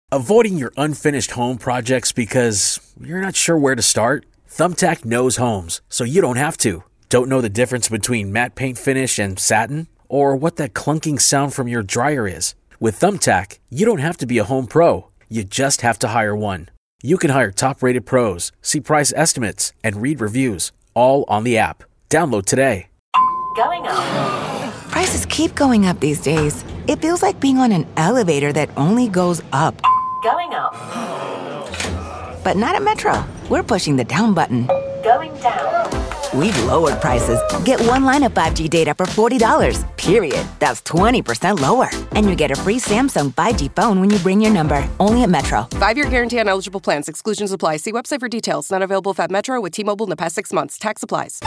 Avoiding your unfinished home projects because you're not sure where to start? Thumbtack knows homes, so you don't have to. Don't know the difference between matte paint finish and satin? Or what that clunking sound from your dryer is? With Thumbtack, you don't have to be a home pro. You just have to hire one. You can hire top-rated pros, see price estimates, and read reviews, all on the app. Download today. Going up. Prices keep going up these days. It feels like being on an elevator that only goes up. Going up. But not at Metro. We're pushing the down button. Going down. We've lowered prices. Get one line of 5G data for $40, period. That's 20% lower. And you get a free Samsung 5G phone when you bring your number. Only at Metro. 5-year guarantee on eligible plans. Exclusions apply. See website for details. Not available at Metro with T-Mobile in the past 6 months. Tax applies.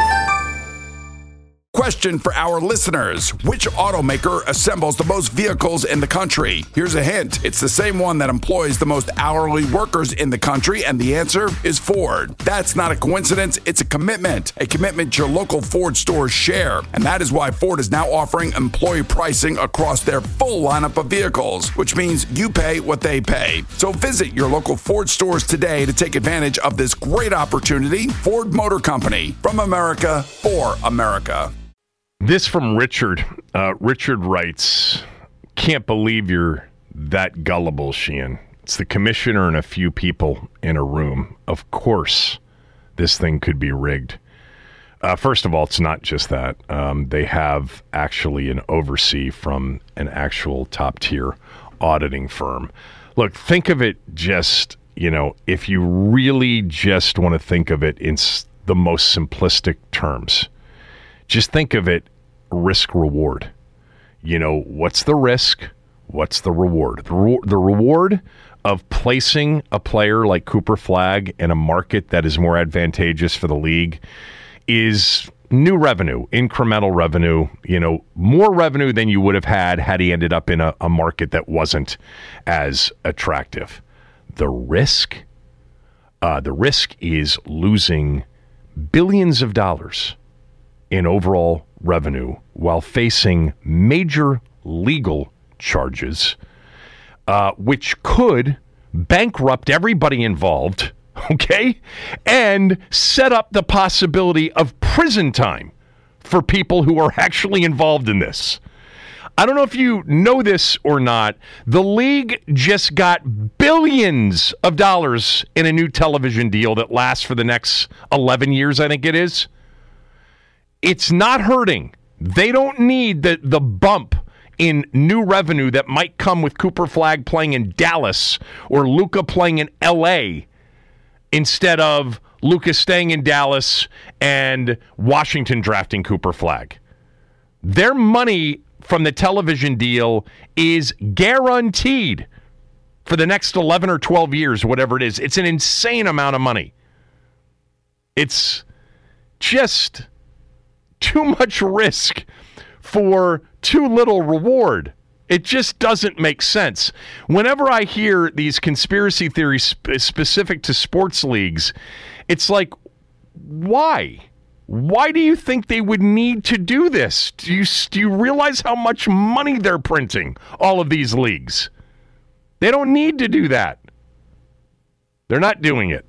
Question for our listeners. Which automaker assembles the most vehicles in the country? Here's a hint. It's the same one that employs the most hourly workers in the country, and the answer is Ford. That's not a coincidence. It's a commitment your local Ford stores share. And that is why Ford is now offering employee pricing across their full lineup of vehicles, which means you pay what they pay. So visit your local Ford stores today to take advantage of this great opportunity. Ford Motor Company, from America for America. This from Richard. Richard writes, can't believe you're that gullible, Sheehan. It's the commissioner and a few people in a room. Of course, this thing could be rigged. First of all, it's not just that. They have actually an oversee from an actual top-tier auditing firm. Look, think of it just, if you really just want to think of it in the most simplistic terms. Just think of it risk-reward. What's the risk? What's the reward? The reward of placing a player like Cooper Flagg in a market that is more advantageous for the league is new revenue, incremental revenue, more revenue than you would have had he ended up in a market that wasn't as attractive. The risk is losing billions of dollars in overall revenue while facing major legal charges, which could bankrupt everybody involved, okay, and set up the possibility of prison time for people who are actually involved in this. I don't know if you know this or not. The league just got billions of dollars in a new television deal that lasts for the next 11 years, I think it is. It's not hurting. They don't need the bump in new revenue that might come with Cooper Flagg playing in Dallas or Luka playing in L.A. instead of Luka staying in Dallas and Washington drafting Cooper Flagg. Their money from the television deal is guaranteed for the next 11 or 12 years, whatever it is. It's an insane amount of money. It's just too much risk for too little reward. It just doesn't make sense. Whenever I hear these conspiracy theories specific to sports leagues, it's like, why? Why do you think they would need to do this? Do you realize how much money they're printing, all of these leagues? They don't need to do that. They're not doing it.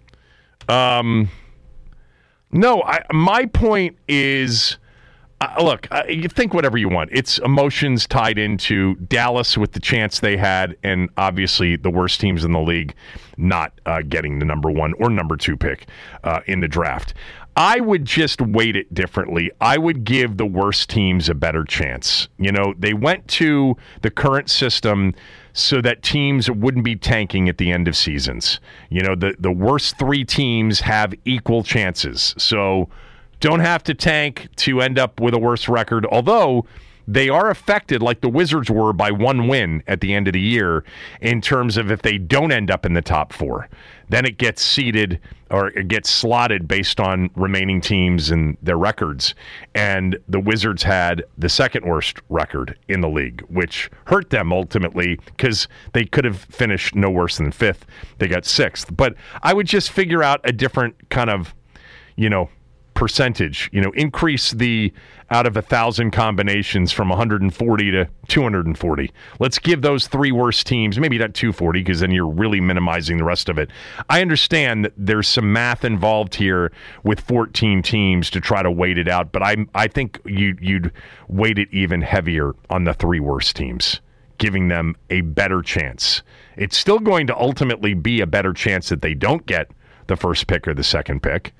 No, my point is, look, you think whatever you want. It's emotions tied into Dallas with the chance they had, and obviously the worst teams in the league not getting the number 1 or number 2 pick in the draft. I would just weight it differently. I would give the worst teams a better chance. They went to the current system so that teams wouldn't be tanking at the end of seasons. The worst 3 teams have equal chances. So don't have to tank to end up with a worse record, although they are affected, like the Wizards were, by 1 win at the end of the year in terms of if they don't end up in the top 4. Then it gets seeded or it gets slotted based on remaining teams and their records. And the Wizards had the second worst record in the league, which hurt them ultimately because they could have finished no worse than 5th. They got 6th. But I would just figure out a different kind of, percentage. Increase the out of 1,000 combinations from 140 to 240. Let's give those 3 worst teams, maybe not 240, because then you're really minimizing the rest of it. I understand that there's some math involved here with 14 teams to try to weight it out, but I think you'd weight it even heavier on the 3 worst teams, giving them a better chance. It's still going to ultimately be a better chance that they don't get the first pick or the second pick.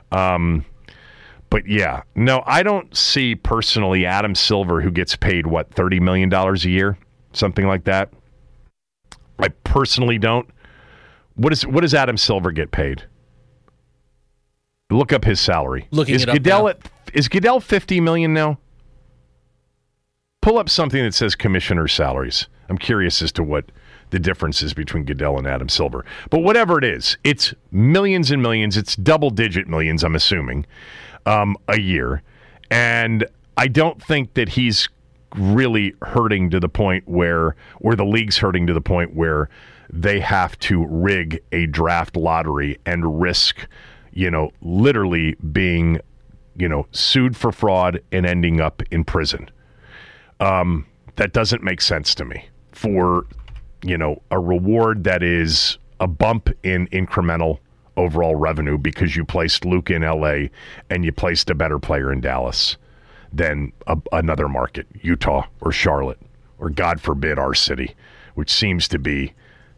But yeah, no, I don't see personally Adam Silver, who gets paid, $30 million a year? Something like that. I personally don't. What does Adam Silver get paid? Look up his salary. Is Goodell $50 million now? Pull up something that says commissioner salaries. I'm curious as to what the difference is between Goodell and Adam Silver. But whatever it is, it's millions and millions. It's double-digit millions, I'm assuming, a year. And I don't think that he's really hurting to the point where, or the league's hurting to the point where they have to rig a draft lottery and risk, literally being, sued for fraud and ending up in prison. That doesn't make sense to me for, a reward that is a bump in incremental overall revenue because you placed Luke in LA and you placed a better player in Dallas than another market, Utah or Charlotte, or God forbid our city, which seems to be,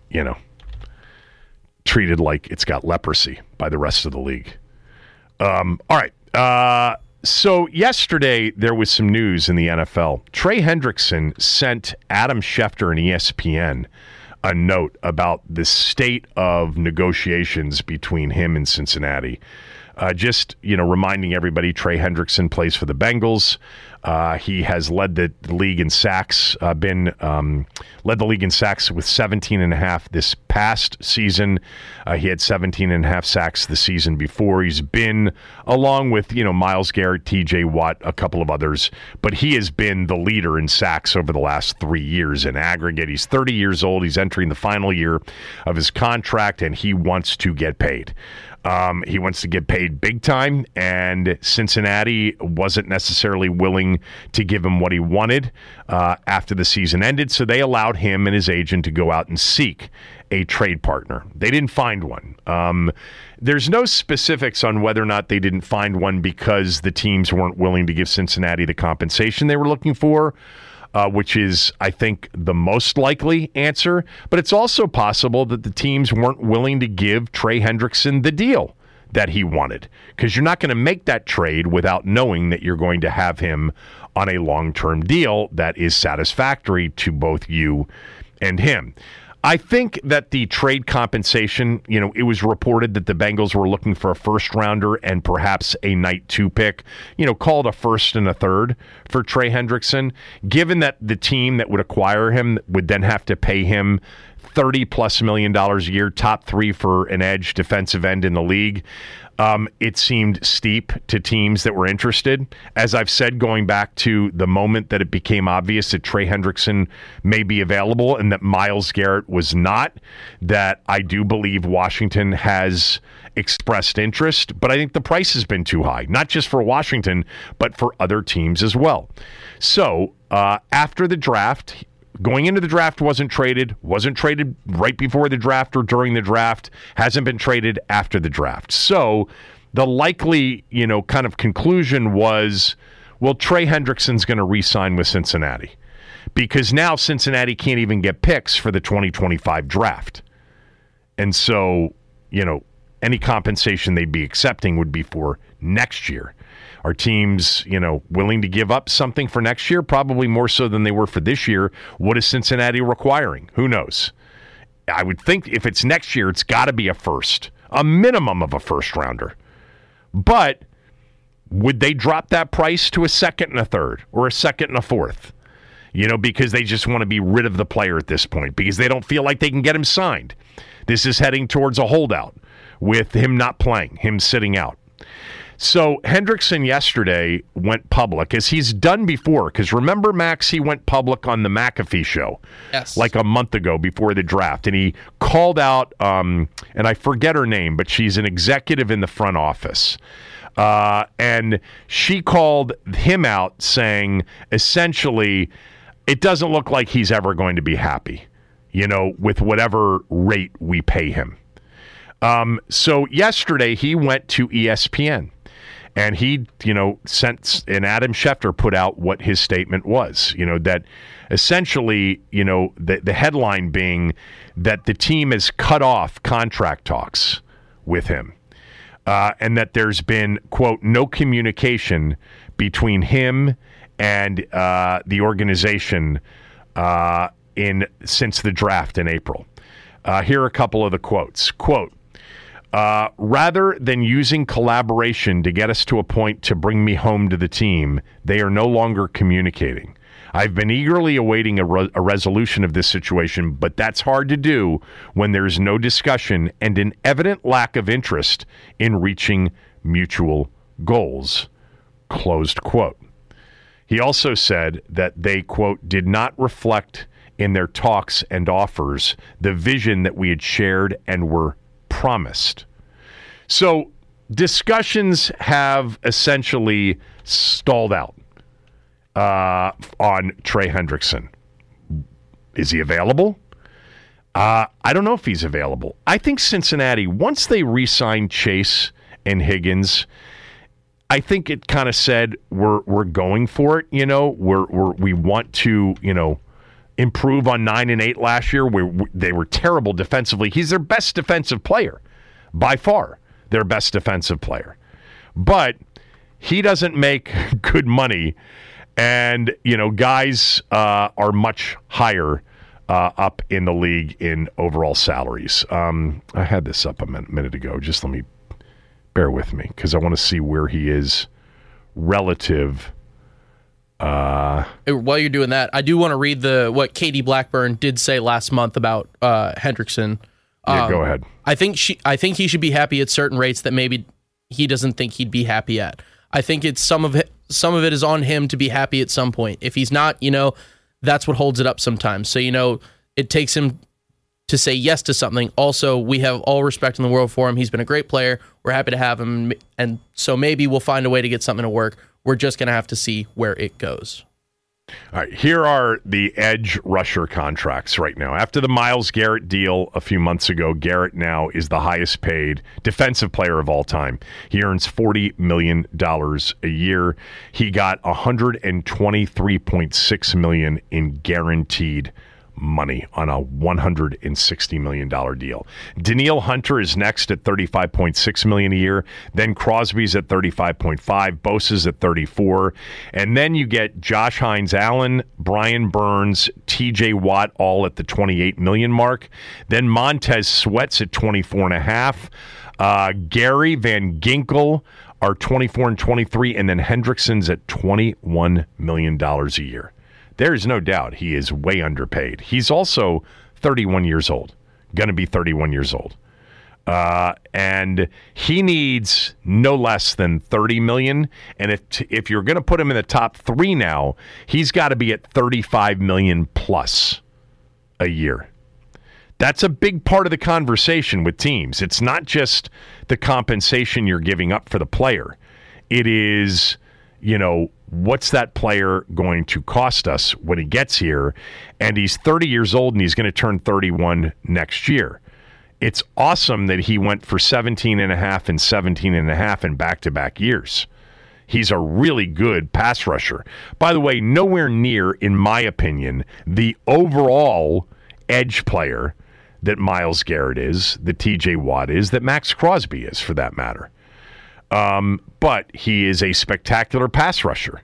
treated like it's got leprosy by the rest of the league. All right. So yesterday there was some news in the NFL. Trey Hendrickson sent Adam Schefter and ESPN a note about the state of negotiations between him and Cincinnati. Just reminding everybody, Trey Hendrickson plays for the Bengals. He has led the league in sacks, led the league in sacks with 17.5 this past season. He had 17.5 sacks the season before. He's been, along with, Myles Garrett, TJ Watt, a couple of others, but he has been the leader in sacks over the last 3 years in aggregate. He's 30 years old. He's entering the final year of his contract, and he wants to get paid. He wants to get paid big time, and Cincinnati wasn't necessarily willing to give him what he wanted after the season ended, so they allowed him and his agent to go out and seek a trade partner. They didn't find one. There's no specifics on whether or not they didn't find one because the teams weren't willing to give Cincinnati the compensation they were looking for, which is, I think, the most likely answer. But it's also possible that the teams weren't willing to give Trey Hendrickson the deal that he wanted, because you're not going to make that trade without knowing that you're going to have him on a long-term deal that is satisfactory to both you and him. I think that the trade compensation, it was reported that the Bengals were looking for a first-rounder and perhaps a night 2 pick, called a first and a third for Trey Hendrickson. Given that the team that would acquire him would then have to pay him $30+ million a year, top 3 for an edge defensive end in the league, it seemed steep to teams that were interested. As I've said, going back to the moment that it became obvious that Trey Hendrickson may be available and that Myles Garrett was not, that I do believe Washington has expressed interest, but I think the price has been too high, not just for Washington, but for other teams as well. So after the draft, going into the draft, wasn't traded right before the draft or during the draft, hasn't been traded after the draft. So the likely, kind of conclusion was, well, Trey Hendrickson's going to re-sign with Cincinnati, because now Cincinnati can't even get picks for the 2025 draft. And so, any compensation they'd be accepting would be for next year. Are teams, willing to give up something for next year? Probably more so than they were for this year. What is Cincinnati requiring? Who knows? I would think if it's next year, it's got to be a minimum of a first rounder. But would they drop that price to a second and a third or a second and a fourth? Because they just want to be rid of the player at this point because they don't feel like they can get him signed. This is heading towards a holdout with him not playing, him sitting out. So Hendrickson yesterday went public, as he's done before, because remember, Max, he went public on the McAfee show like a month ago before the draft, and he called out, and I forget her name, but she's an executive in the front office. And she called him out saying, essentially, it doesn't look like he's ever going to be happy, with whatever rate we pay him. So yesterday he went to ESPN and he, sent, and Adam Schefter put out what his statement was, that essentially, the headline being that the team has cut off contract talks with him. And that there's been, quote, no communication between him and the organization since the draft in April. Here are a couple of the quotes. Quote, rather than using collaboration to get us to a point to bring me home to the team, they are no longer communicating. I've been eagerly awaiting a resolution of this situation, but that's hard to do when there's no discussion and an evident lack of interest in reaching mutual goals, closed quote. He also said that they, quote, did not reflect in their talks and offers the vision that we had shared and were promised. So discussions have essentially stalled out on Trey Hendrickson. Is he available? I don't know if he's available. I think Cincinnati, once they re-signed Chase and Higgins, I think it kind of said we're going for it. We want to improve on 9-8 last year. They were terrible defensively. He's their best defensive player, by far, their best defensive player. But he doesn't make good money. And, guys are much higher up in the league in overall salaries. I had this up a minute ago. Just let me bear with me because I want to see where he is relative. While you're doing that, I do want to read what Katie Blackburn did say last month about Hendrickson. Yeah, go ahead. I think he should be happy at certain rates that maybe he doesn't think he'd be happy at. I think it's some of it is on him to be happy at some point. If he's not, that's what holds it up sometimes. So, it takes him to say yes to something. Also, we have all respect in the world for him. He's been a great player. We're happy to have him. And so maybe we'll find a way to get something to work. We're just going to have to see where it goes. All right, here are the edge rusher contracts right now. After the Myles Garrett deal a few months ago, Garrett now is the highest paid defensive player of all time. He earns $40 million a year. He got $123.6 million in guaranteed money on a $160 million deal. Danielle Hunter is next at $35.6 million a year. Then Crosby's at $35.5, Bosa's at $34, and then you get Josh Hines-Allen, Brian Burns, T.J. Watt all at the $28 million mark. Then Montez Sweat's at $24.5. Gary Van Ginkel are 24 and 23, and then Hendrickson's at $21 million a year. There is no doubt he is way underpaid. He's also 31 years old, going to be 31 years old. And he needs no less than $30 million. And if you're going to put him in the top three now, he's got to be at $35 million plus a year. That's a big part of the conversation with teams. It's not just the compensation you're giving up for the player. It is, what's that player going to cost us when he gets here? And he's 30 years old and he's going to turn 31 next year. It's awesome that he went for 17.5 and 17.5 in back-to-back years. He's a really good pass rusher. By the way, nowhere near, in my opinion, the overall edge player that Myles Garrett is, that T.J. Watt is, that Max Crosby is, for that matter. But he is a spectacular pass rusher.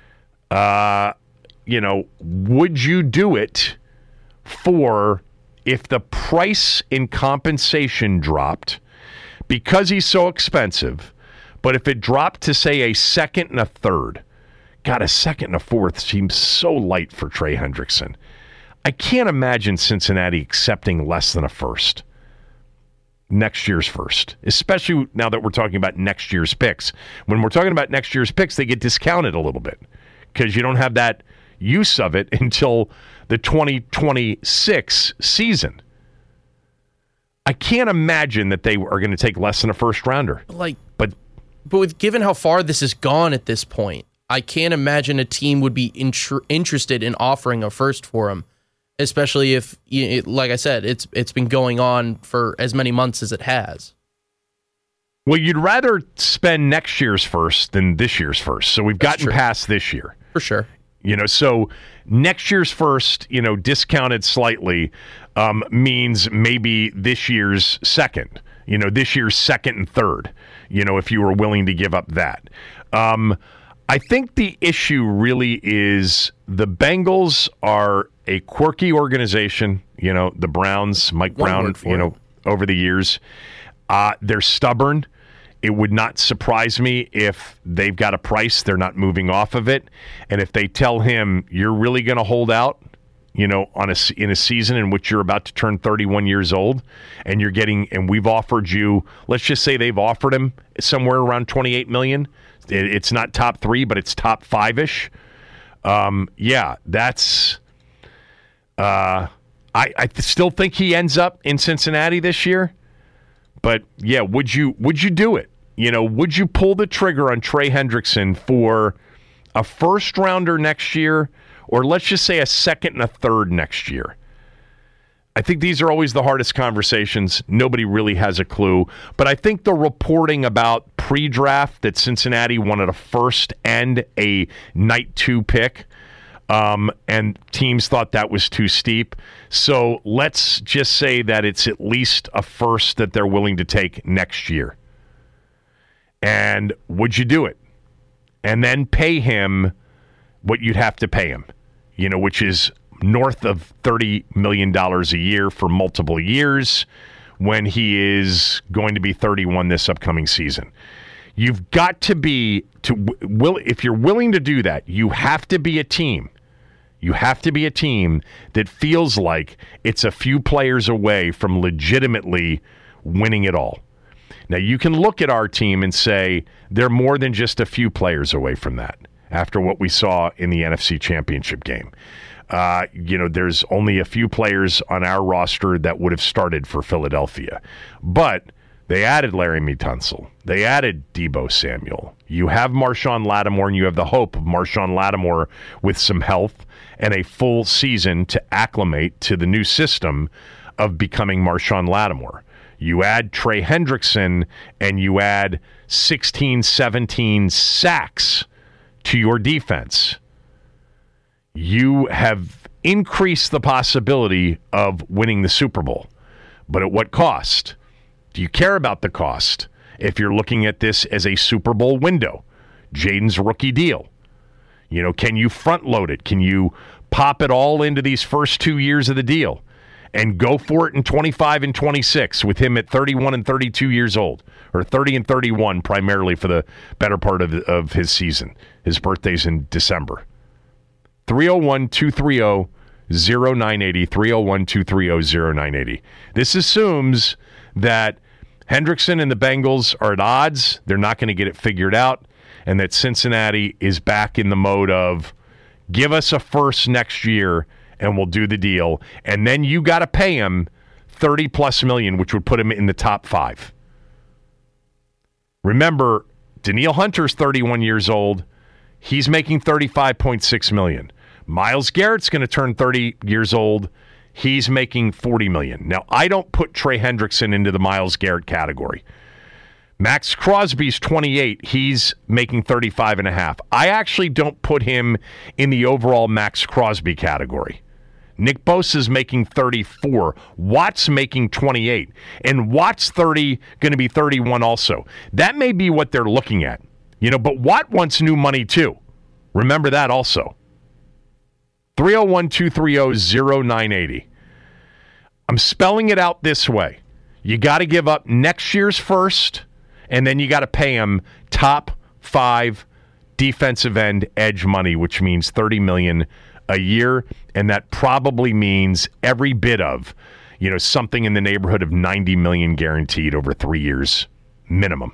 Would you do it for if the price in compensation dropped because he's so expensive, but if it dropped to, say, a second and a third? God, a second and a fourth seems so light for Trey Hendrickson. I can't imagine Cincinnati accepting less than a first. Next year's first, especially now that we're talking about next year's picks. When we're talking about next year's picks, they get discounted a little bit because you don't have that use of it until the 2026 season. I can't imagine that they are going to take less than a first rounder. But But given how far this has gone at this point, I can't imagine a team would be interested in offering a first for him, especially if, like I said, it's been going on for as many months as it has. Well, you'd rather spend next year's first than this year's first. So we've gotten past this year. For sure. So next year's first, discounted slightly, means maybe this year's second. This year's second and third, if you were willing to give up that. I think the issue really is the Bengals are a quirky organization. The Browns, Mike Brown, over the years. They're stubborn. It would not surprise me if they've got a price, they're not moving off of it. And if they tell him, you're really going to hold out, in a season in which you're about to turn 31 years old, and and we've offered you, let's just say they've offered him somewhere around $28 million. It's not top 3, but it's top 5-ish. That's. I still think he ends up in Cincinnati this year. But yeah, would you do it? Would you pull the trigger on Trey Hendrickson for a first rounder next year, or let's just say a second and a third next year? I think these are always the hardest conversations. Nobody really has a clue. But I think the reporting about pre-draft that Cincinnati wanted a first and a night 2 pick, and teams thought that was too steep. So let's just say that it's at least a first that they're willing to take next year. And would you do it? And then pay him what you'd have to pay him, which is north of $30 million a year for multiple years when he is going to be 31 this upcoming season. You've got to be, if you're willing to do that, you have to be a team. You have to be a team that feels like it's a few players away from legitimately winning it all. Now, you can look at our team and say they're more than just a few players away from that after what we saw in the NFC Championship game. There's only a few players on our roster that would have started for Philadelphia. But they added Laramie Tunsil. They added Deebo Samuel. You have Marshawn Lattimore, and you have the hope of Marshawn Lattimore with some health and a full season to acclimate to the new system of becoming Marshawn Lattimore. You add Trey Hendrickson, and you add 16, 17 sacks to your defense. You have increased the possibility of winning the Super Bowl. But at what cost? Do you care about the cost if you're looking at this as a Super Bowl window? Jaden's rookie deal. Can you front load it? Can you pop it all into these first 2 years of the deal and go for it in 25 and 26 with him at 31 and 32 years old, or 30 and 31 primarily for the better part of his season? His birthday's in December. 301-230-0980, 301-230-0980. This assumes that Hendrickson and the Bengals are at odds. They're not going to get it figured out, and that Cincinnati is back in the mode of give us a first next year and we'll do the deal. And then you got to pay him $30+ million, which would put him in the top 5. Remember, Danielle Hunter's 31 years old. He's making $35.6 million. Myles Garrett's going to turn 30 years old. He's making $40 million. Now, I don't put Trey Hendrickson into the Myles Garrett category. Max Crosby's 28. He's making $35.5. I actually don't put him in the overall Max Crosby category. Nick Bosa's making 34. Watt's making 28. And Watt's going to be 31 also. That may be what they're looking at. But Watt wants new money too. Remember that also. 301-230-0980. I'm spelling it out this way. You got to give up next year's first, and then you got to pay him top 5 defensive end edge money, which means $30 million a year, and that probably means every bit of, something in the neighborhood of $90 million guaranteed over 3 years minimum.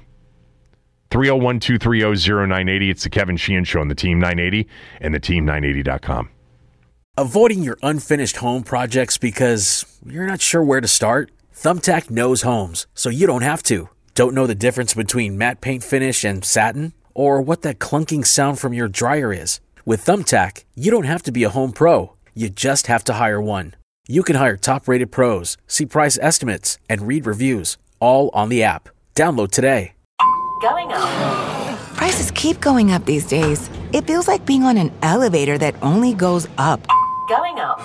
301-230-0980. It's the Kevin Sheehan Show on the Team 980 and the Team980.com. Avoiding your unfinished home projects because you're not sure where to start? Thumbtack knows homes, so you don't have to. Don't know the difference between matte paint finish and satin? Or what that clunking sound from your dryer is? With Thumbtack, you don't have to be a home pro. You just have to hire one. You can hire top-rated pros, see price estimates, and read reviews, all on the app. Download today. Going up. Prices keep going up these days. It feels like being on an elevator that only goes up. Going up.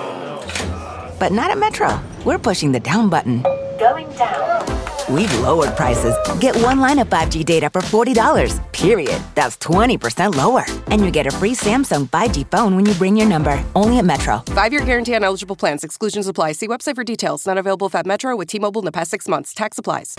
But not at Metro. We're pushing the down button. Going down. We've lowered prices. Get one line of 5G data for $40, period. That's 20% lower. And you get a free Samsung 5G phone when you bring your number. Only at Metro. 5-year guarantee on eligible plans. Exclusions apply. See website for details. Not available at Metro with T-Mobile in the past 6 months. Tax applies.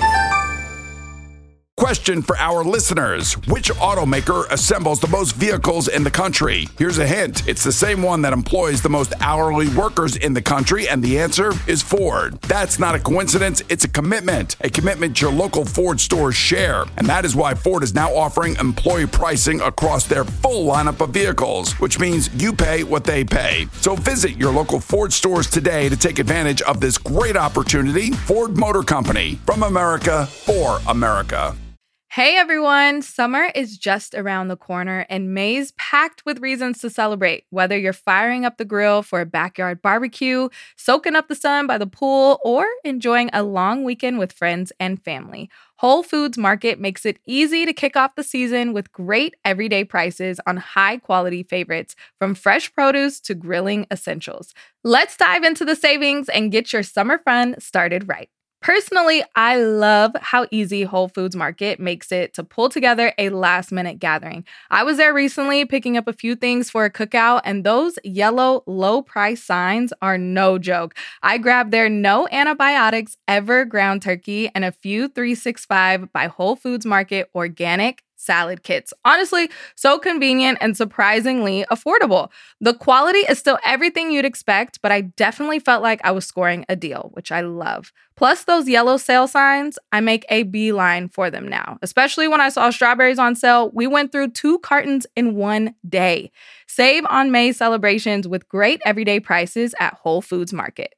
Question for our listeners. Which automaker assembles the most vehicles in the country? Here's a hint. It's the same one that employs the most hourly workers in the country, and the answer is Ford. That's not a coincidence. It's a commitment your local Ford stores share. And that is why Ford is now offering employee pricing across their full lineup of vehicles, which means you pay what they pay. So visit your local Ford stores today to take advantage of this great opportunity. Ford Motor Company, from America, for America. Hey everyone, summer is just around the corner and May's packed with reasons to celebrate. Whether you're firing up the grill for a backyard barbecue, soaking up the sun by the pool, or enjoying a long weekend with friends and family, Whole Foods Market makes it easy to kick off the season with great everyday prices on high-quality favorites, from fresh produce to grilling essentials. Let's dive into the savings and get your summer fun started right. Personally, I love how easy Whole Foods Market makes it to pull together a last-minute gathering. I was there recently picking up a few things for a cookout, and those yellow low-price signs are no joke. I grabbed their no antibiotics ever ground turkey and a few 365 by Whole Foods Market organic salad kits. Honestly, so convenient and surprisingly affordable. The quality is still everything you'd expect, but I definitely felt like I was scoring a deal, which I love. Plus those yellow sale signs, I make a beeline for them now. Especially when I saw strawberries on sale, we went through 2 cartons in one day. Save on May celebrations with great everyday prices at Whole Foods Market.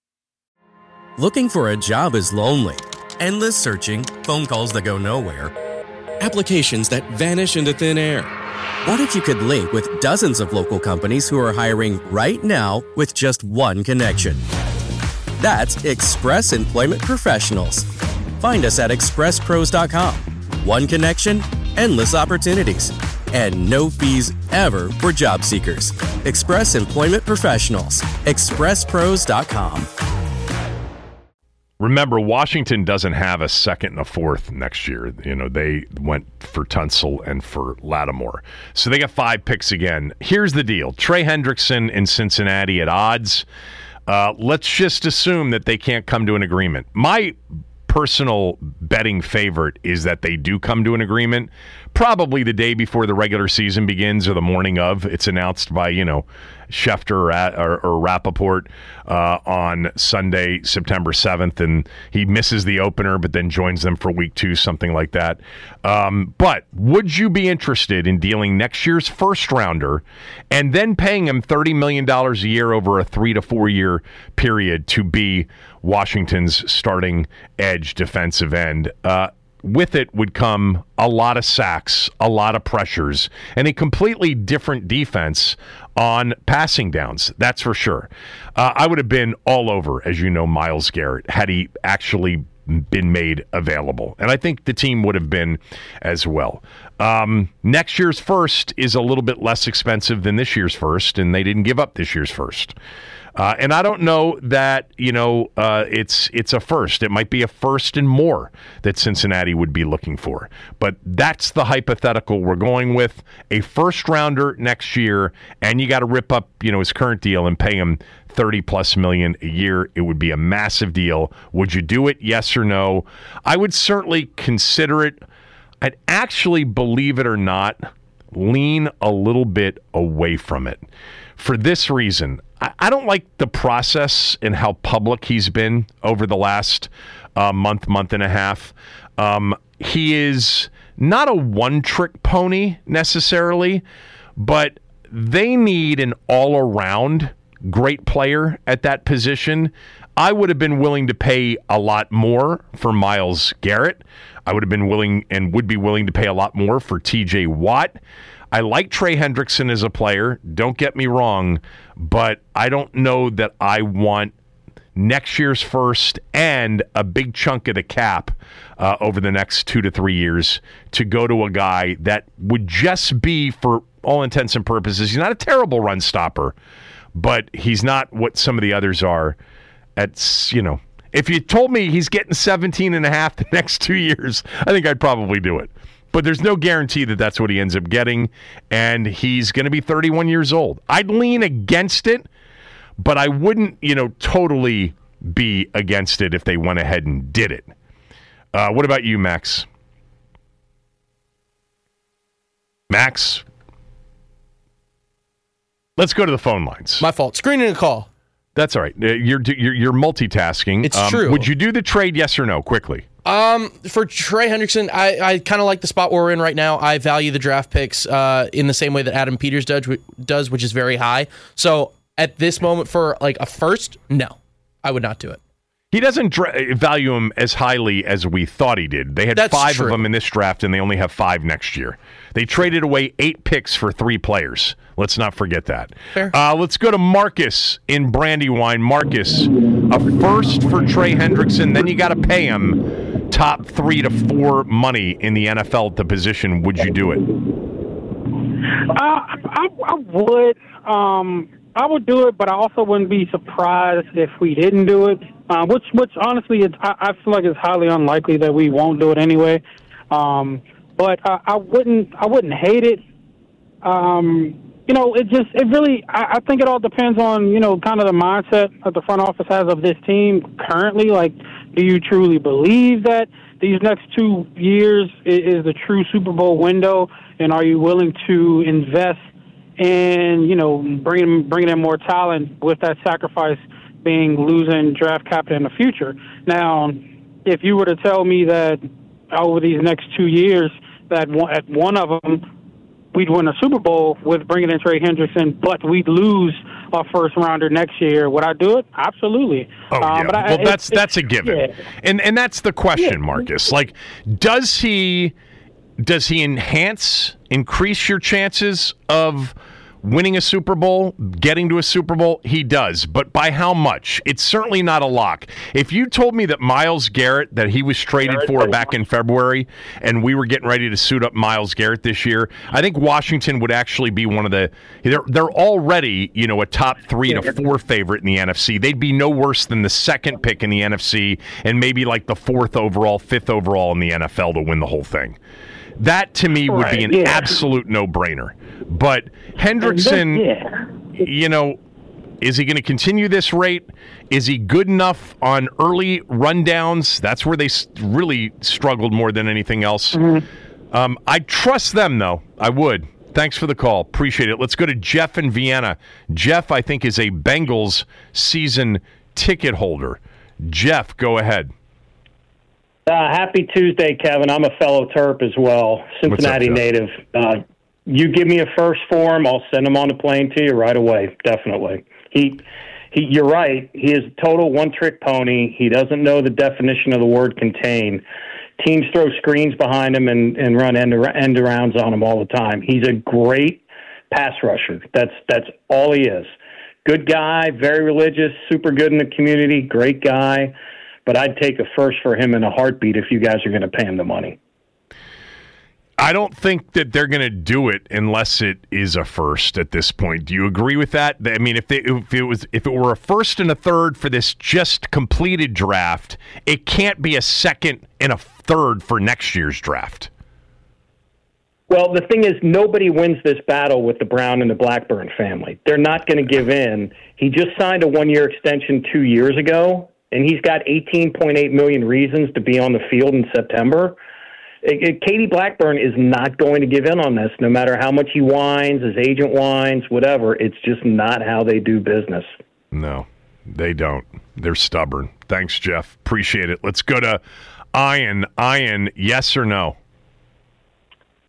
Looking for a job is lonely. Endless searching, phone calls that go nowhere, applications that vanish into thin air. What if you could link with dozens of local companies who are hiring right now with just one connection? That's Express Employment Professionals. Find us at expresspros.com. One connection, endless opportunities, and no fees ever for job seekers. Express Employment Professionals. expresspros.com. Remember, Washington doesn't have a second and a fourth next year. You know, they went for Tunsil and for Lattimore. So they got 5 picks again. Here's the deal. Trey Hendrickson in Cincinnati at odds. Let's just assume that they can't come to an agreement. My personal betting favorite is that they do come to an agreement, probably the day before the regular season begins or the morning of. It's announced by, Schefter or Rappaport on Sunday, September 7th, and he misses the opener but then joins them for week 2, something like that. But would you be interested in dealing next year's first rounder and then paying him $30 million a year over a 3 to 4 year period to be Washington's starting edge defensive end? With it would come a lot of sacks, a lot of pressures, and a completely different defense on passing downs. That's for sure. I would have been all over, as you know, Myles Garrett, had he actually been made available. And I think the team would have been as well. Next year's first is a little bit less expensive than this year's first, and they didn't give up this year's first. And I don't know that, it's a first. It might be a first and more that Cincinnati would be looking for. But that's the hypothetical we're going with. A first rounder next year, and you got to rip up, his current deal and pay him $30+ million a year. It would be a massive deal. Would you do it? Yes or no? I would certainly consider it. I'd actually, believe it or not, lean a little bit away from it. For this reason, I don't like the process and how public he's been over the last month and a half. He is not a one-trick pony necessarily, but they need an all-around great player at that position. I would have been willing to pay a lot more for Myles Garrett. I would have been willing and would be willing to pay a lot more for TJ Watt. I like Trey Hendrickson as a player. Don't get me wrong, but I don't know that I want next year's first and a big chunk of the cap over the next 2 to 3 years to go to a guy that would just be, for all intents and purposes, he's not a terrible run stopper, but he's not what some of the others are. If you told me he's getting 17 and a half the next 2 years, I think I'd probably do it. But there's no guarantee that that's what he ends up getting, and he's going to be 31 years old. I'd lean against it, but I wouldn't, totally be against it if they went ahead and did it. What about you, Max? Max? Let's go to the phone lines. My fault. Screening a call. That's all right. You're multitasking. It's true. Would you do the trade, yes or no, quickly? For Trey Hendrickson, I kind of like the spot where we're in right now. I value the draft picks in the same way that Adam Peters does, which is very high. So at this moment, for like a first, no, I would not do it. He doesn't value him as highly as we thought he did. They had That's 5 true. of them in this draft, and they only have 5 next year. They traded away 8 picks for 3 players. Let's not forget that. Fair. Let's go to Marcus in Brandywine. Marcus, a first for Trey Hendrickson, then you got to pay him top 3 to 4 money in the NFL at the position. Would you do it? I would. I would do it, but I also wouldn't be surprised if we didn't do it. Which honestly, I feel like it's highly unlikely that we won't do it anyway. But I wouldn't hate it. I think it all depends on, kind of the mindset that the front office has of this team currently. Like, do you truly believe that these next 2 years is the true Super Bowl window? And are you willing to invest in, bringing in more talent with that sacrifice being losing draft capital in the future? Now, if you were to tell me that over these next 2 years that at one of them we'd win a Super Bowl with bringing in Trey Hendrickson, but we'd lose our first rounder next year, would I do it? Absolutely. Oh, yeah. But that's a given. Yeah. And that's the question, Marcus. Like, does he increase your chances of winning a Super Bowl, getting to a Super Bowl? He does, but by how much? It's certainly not a lock. If you told me that Myles Garrett, that he was traded for back in February, and we were getting ready to suit up Myles Garrett this year, I think Washington would actually be one of the... They're already, a top 3 to 4 favorite in the NFC. They'd be no worse than the second pick in the NFC and maybe like the 4th overall, 5th overall in the NFL to win the whole thing. That, to me, would be an absolute no-brainer. But Hendrickson, is he going to continue this rate? Is he good enough on early rundowns? That's where they really struggled more than anything else. Mm-hmm. I'd trust them, though. I would. Thanks for the call. Appreciate it. Let's go to Jeff in Vienna. Jeff, I think, is a Bengals season ticket holder. Jeff, go ahead. Happy Tuesday, Kevin. I'm a fellow Terp as well, Cincinnati native. You give me a first for him, I'll send him on the plane to you right away, definitely. You're right. He is a total one-trick pony. He doesn't know the definition of the word contain. Teams throw screens behind him and run end arounds on him all the time. He's a great pass rusher. That's all he is. Good guy, very religious, super good in the community, great guy. But I'd take a first for him in a heartbeat if you guys are going to pay him the money. I don't think that they're going to do it unless it is a first at this point. Do you agree with that? I mean, if it were a first and a third for this just completed draft, it can't be a second and a third for next year's draft. Well, the thing is, nobody wins this battle with the Brown and the Blackburn family. They're not going to give in. He just signed a 1-year extension 2 years ago, and he's got 18.8 million reasons to be on the field in September. Katie Blackburn is not going to give in on this, no matter how much he whines, his agent whines, whatever. It's just not how they do business. No, they don't. They're stubborn. Thanks, Jeff. Appreciate it. Let's go to Ian. Ian, yes or no?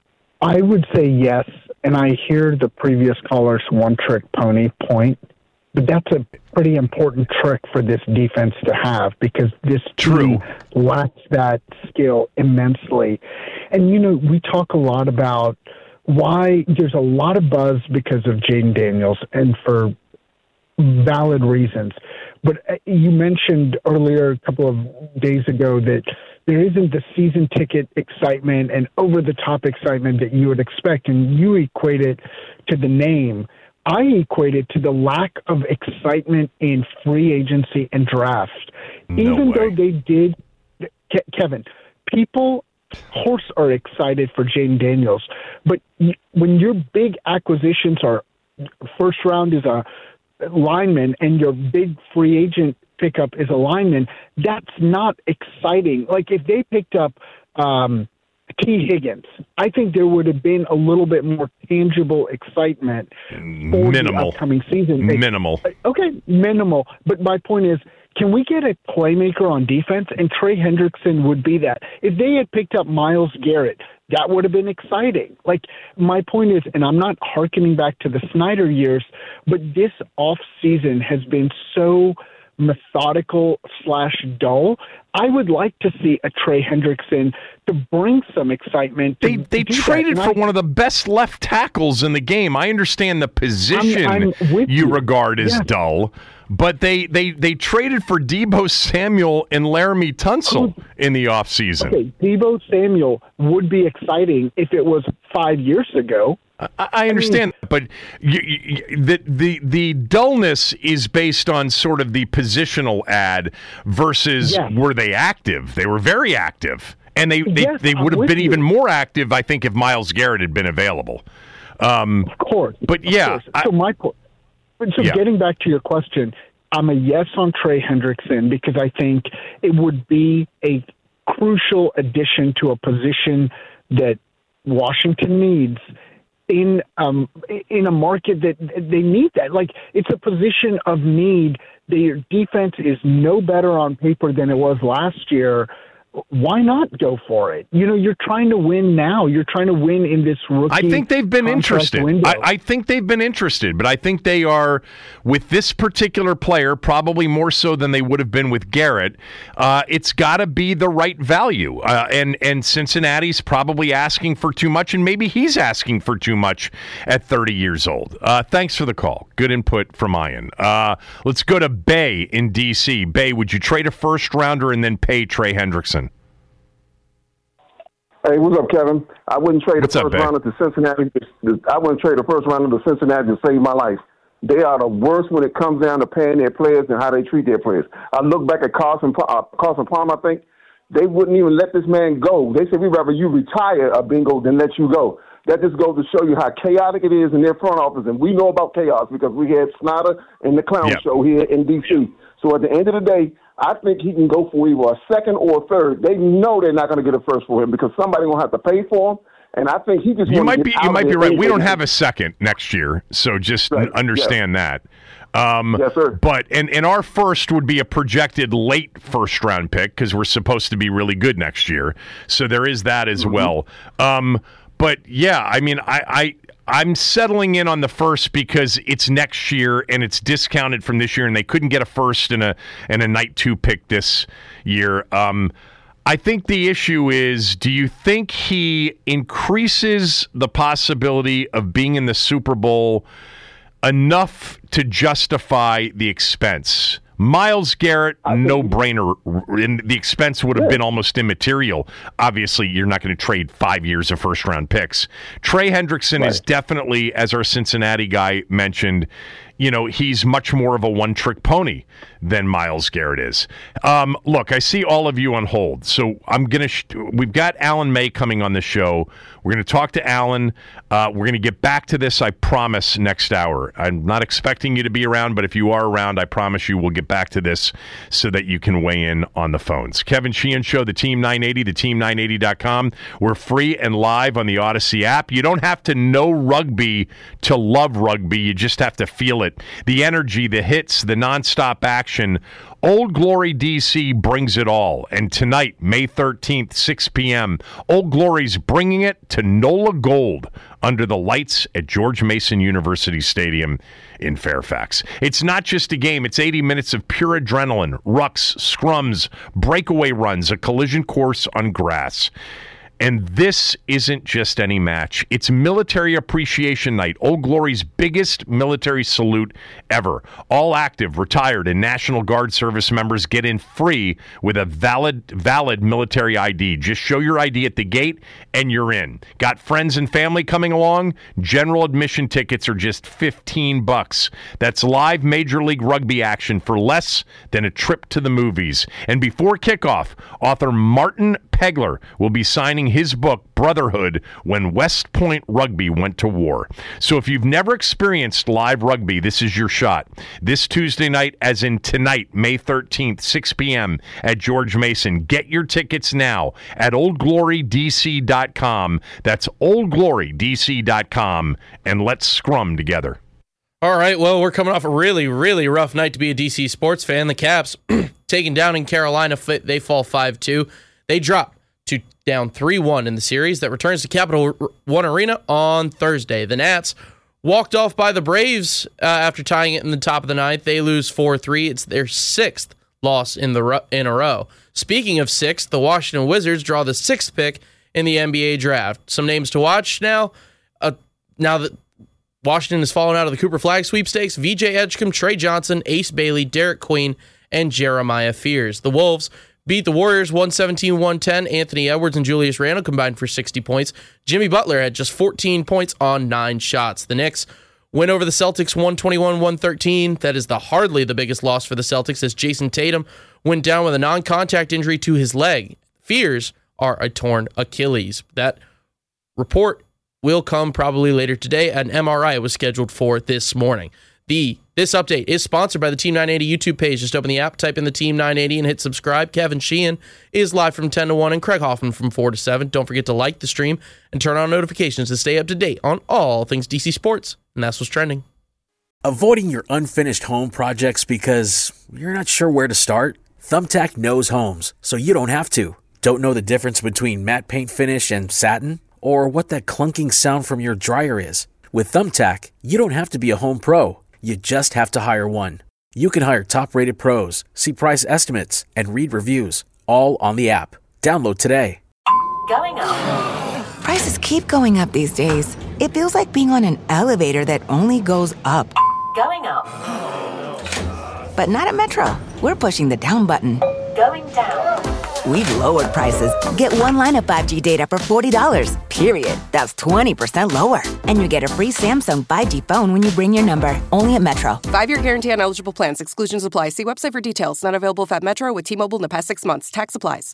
I would say yes, and I hear the previous caller's one-trick pony point. But that's a pretty important trick for this defense to have because this team lacks that skill immensely. And, we talk a lot about why there's a lot of buzz because of Jaden Daniels and for valid reasons. But you mentioned earlier, a couple of days ago, that there isn't the season ticket excitement and over-the-top excitement that you would expect, and you equate it to the name. I equate it to the lack of excitement in free agency and draft. Even though they did, Kevin, people, of course, are excited for Jaden Daniels. But when your big acquisitions are first round is a lineman and your big free agent pickup is a lineman, that's not exciting. Like if they picked up T. Higgins, I think there would have been a little bit more tangible excitement for the upcoming season. Minimal. Okay, minimal. But my point is, can we get a playmaker on defense? And Trey Hendrickson would be that. If they had picked up Myles Garrett, that would have been exciting. Like, my point is, and I'm not hearkening back to the Snyder years, but this offseason has been so methodical / dull. I would like to see a Trey Hendrickson to bring some excitement. They traded for one of the best left tackles in the game. I understand the position you regard as dull, but they traded for Deebo Samuel and Laramie Tunsil in the offseason. Okay, Deebo Samuel would be exciting if it was 5 years ago. I understand, but the dullness is based on sort of the positional ad versus were they active? They were very active, and they would have been even more active, I think, if Myles Garrett had been available. Of course, but yeah. So my point. So getting back to your question, I'm a yes on Trey Hendrickson because I think it would be a crucial addition to a position that Washington needs. In a market that they need that. Like, it's a position of need. Their defense is no better on paper than it was last year. Why not go for it? You're trying to win now. You're trying to win in this rookie. I think they've been interested. I think they've been interested, but I think they are, with this particular player, probably more so than they would have been with Garrett. It's got to be the right value. And Cincinnati's probably asking for too much, and maybe he's asking for too much at 30 years old. Thanks for the call. Good input from Ian. Let's go to Bay in D.C. Bay, would you trade a first-rounder and then pay Trey Hendrickson? Hey, what's up, Kevin? I wouldn't trade a first rounder to Cincinnati. I wouldn't trade a first rounder to Cincinnati to save my life. They are the worst when it comes down to paying their players and how they treat their players. I look back at Carson Palmer. I think they wouldn't even let this man go. They said, we'd rather you retire, Bingo, than let you go. That just goes to show you how chaotic it is in their front office. And we know about chaos because we had Snyder and the Clown Show here in D.C. So at the end of the day, I think he can go for either a second or a third. They know they're not going to get a first for him because somebody's going to have to pay for him. And I think he just you might be right. We don't have a second next year, so just understand that. Yes, sir. But and our first would be a projected late first round pick because we're supposed to be really good next year. So there is that as well. But yeah, I mean, I'm settling in on the first because it's next year and it's discounted from this year, and they couldn't get a first and a night 2 pick this year. I think the issue is, do you think he increases the possibility of being in the Super Bowl enough to justify the expense? Myles Garrett, no-brainer. And the expense would have been almost immaterial. Obviously, you're not going to trade 5 years of first-round picks. Trey Hendrickson is definitely, as our Cincinnati guy mentioned, he's much more of a one-trick pony than Myles Garrett is. Look, I see all of you on hold, so I'm going to we've got Alan May coming on the show. We're going to talk to Alan. We're going to get back to this, I promise, next hour. I'm not expecting you to be around, but if you are around, I promise you we'll get back to this so that you can weigh in on the phones. Kevin Sheehan Show, the Team 980, theteam980.com. We're free and live on the Odyssey app. You don't have to know rugby to love rugby. You just have to feel it it. The energy, the hits, the nonstop action. Old Glory DC brings it all. And tonight, May 13th, 6 p.m., Old Glory's bringing it to NOLA Gold under the lights at George Mason University Stadium in Fairfax. It's not just a game. It's 80 minutes of pure adrenaline, rucks, scrums, breakaway runs, a collision course on grass. And this isn't just any match. It's Military Appreciation Night, Old Glory's biggest military salute ever. All active, retired, and National Guard service members get in free with a valid military ID. Just show your ID at the gate and you're in. Got friends and family coming along? General admission tickets are just $15. That's live Major League Rugby action for less than a trip to the movies. And before kickoff, author Martin Pegler will be signing his book, Brotherhood, When West Point Rugby Went to War. So if you've never experienced live rugby, this is your shot. This Tuesday night, as in tonight, May 13th, 6 p.m. at George Mason. Get your tickets now at oldglorydc.com. That's oldglorydc.com, and let's scrum together. All right, well, we're coming off a really, really rough night to be a DC sports fan. The Caps taken down in Carolina. They fall 5-2. They drop to down 3-1 in the series that returns to Capital One Arena on Thursday. The Nats walked off by the Braves after tying it in the top of the ninth. They lose 4-3. It's their sixth loss in a row. Speaking of sixth, the Washington Wizards draw the sixth pick in the NBA draft. Some names to watch now. Now that Washington has fallen out of the Cooper Flag sweepstakes, VJ Edgecombe, Trey Johnson, Ace Bailey, Derek Queen, and Jeremiah Fears. The Wolves beat the Warriors 117-110. Anthony Edwards and Julius Randle combined for 60 points. Jimmy Butler had just 14 points on 9 shots. The Knicks win over the Celtics 121-113. That is hardly the biggest loss for the Celtics, as Jason Tatum went down with a non-contact injury to his leg. Fears are a torn Achilles. That report will come probably later today. An MRI was scheduled for this morning. This update is sponsored by the Team 980 YouTube page. Just open the app, type in the Team 980, and hit subscribe. Kevin Sheehan is live from 10 to 1, and Craig Hoffman from 4 to 7. Don't forget to like the stream and turn on notifications to stay up to date on all things DC Sports. And that's what's trending. Avoiding your unfinished home projects because you're not sure where to start? Thumbtack knows homes, so you don't have to. Don't know the difference between matte paint finish and satin? Or what that clunking sound from your dryer is? With Thumbtack, you don't have to be a home pro. You just have to hire one. You can hire top-rated pros, see price estimates, and read reviews, all on the app. Download today. Going up. Prices keep going up these days. It feels like being on an elevator that only goes up. Going up. But not at Metro. We're pushing the down button. Going down. We've lowered prices. Get one line of 5G data for $40, period. That's 20% lower. And you get a free Samsung 5G phone when you bring your number. Only at Metro. 5-year guarantee on eligible plans. Exclusions apply. See website for details. Not available if at Metro with T-Mobile in the past 6 months. Tax applies.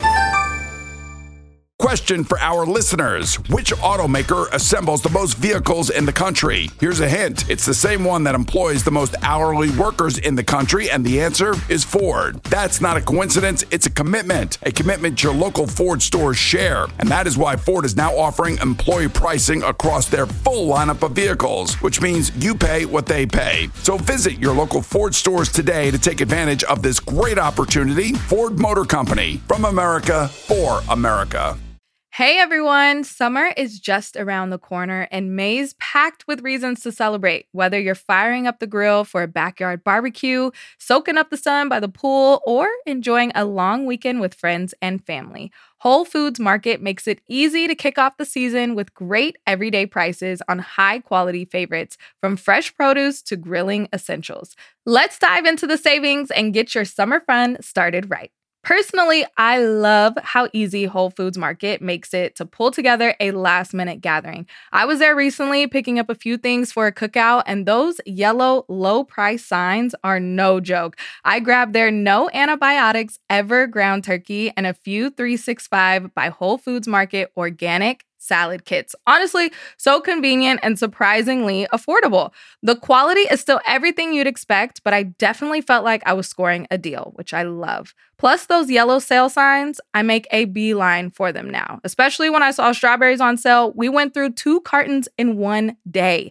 Question for our listeners. Which automaker assembles the most vehicles in the country? Here's a hint. It's the same one that employs the most hourly workers in the country, and the answer is Ford. That's not a coincidence. It's a commitment your local Ford stores share. And that is why Ford is now offering employee pricing across their full lineup of vehicles, which means you pay what they pay. So visit your local Ford stores today to take advantage of this great opportunity. Ford Motor Company, from America for America. Hey everyone, summer is just around the corner and May's packed with reasons to celebrate. Whether you're firing up the grill for a backyard barbecue, soaking up the sun by the pool, or enjoying a long weekend with friends and family, Whole Foods Market makes it easy to kick off the season with great everyday prices on high-quality favorites, from fresh produce to grilling essentials. Let's dive into the savings and get your summer fun started right. Personally, I love how easy Whole Foods Market makes it to pull together a last-minute gathering. I was there recently picking up a few things for a cookout, and those yellow low-price signs are no joke. I grabbed their no antibiotics ever ground turkey and a few 365 by Whole Foods Market organic salad kits. Honestly, so convenient and surprisingly affordable. The quality is still everything you'd expect, but I definitely felt like I was scoring a deal, which I love. Plus those yellow sale signs, I make a beeline for them now. Especially when I saw strawberries on sale, we went through 2 cartons in one day.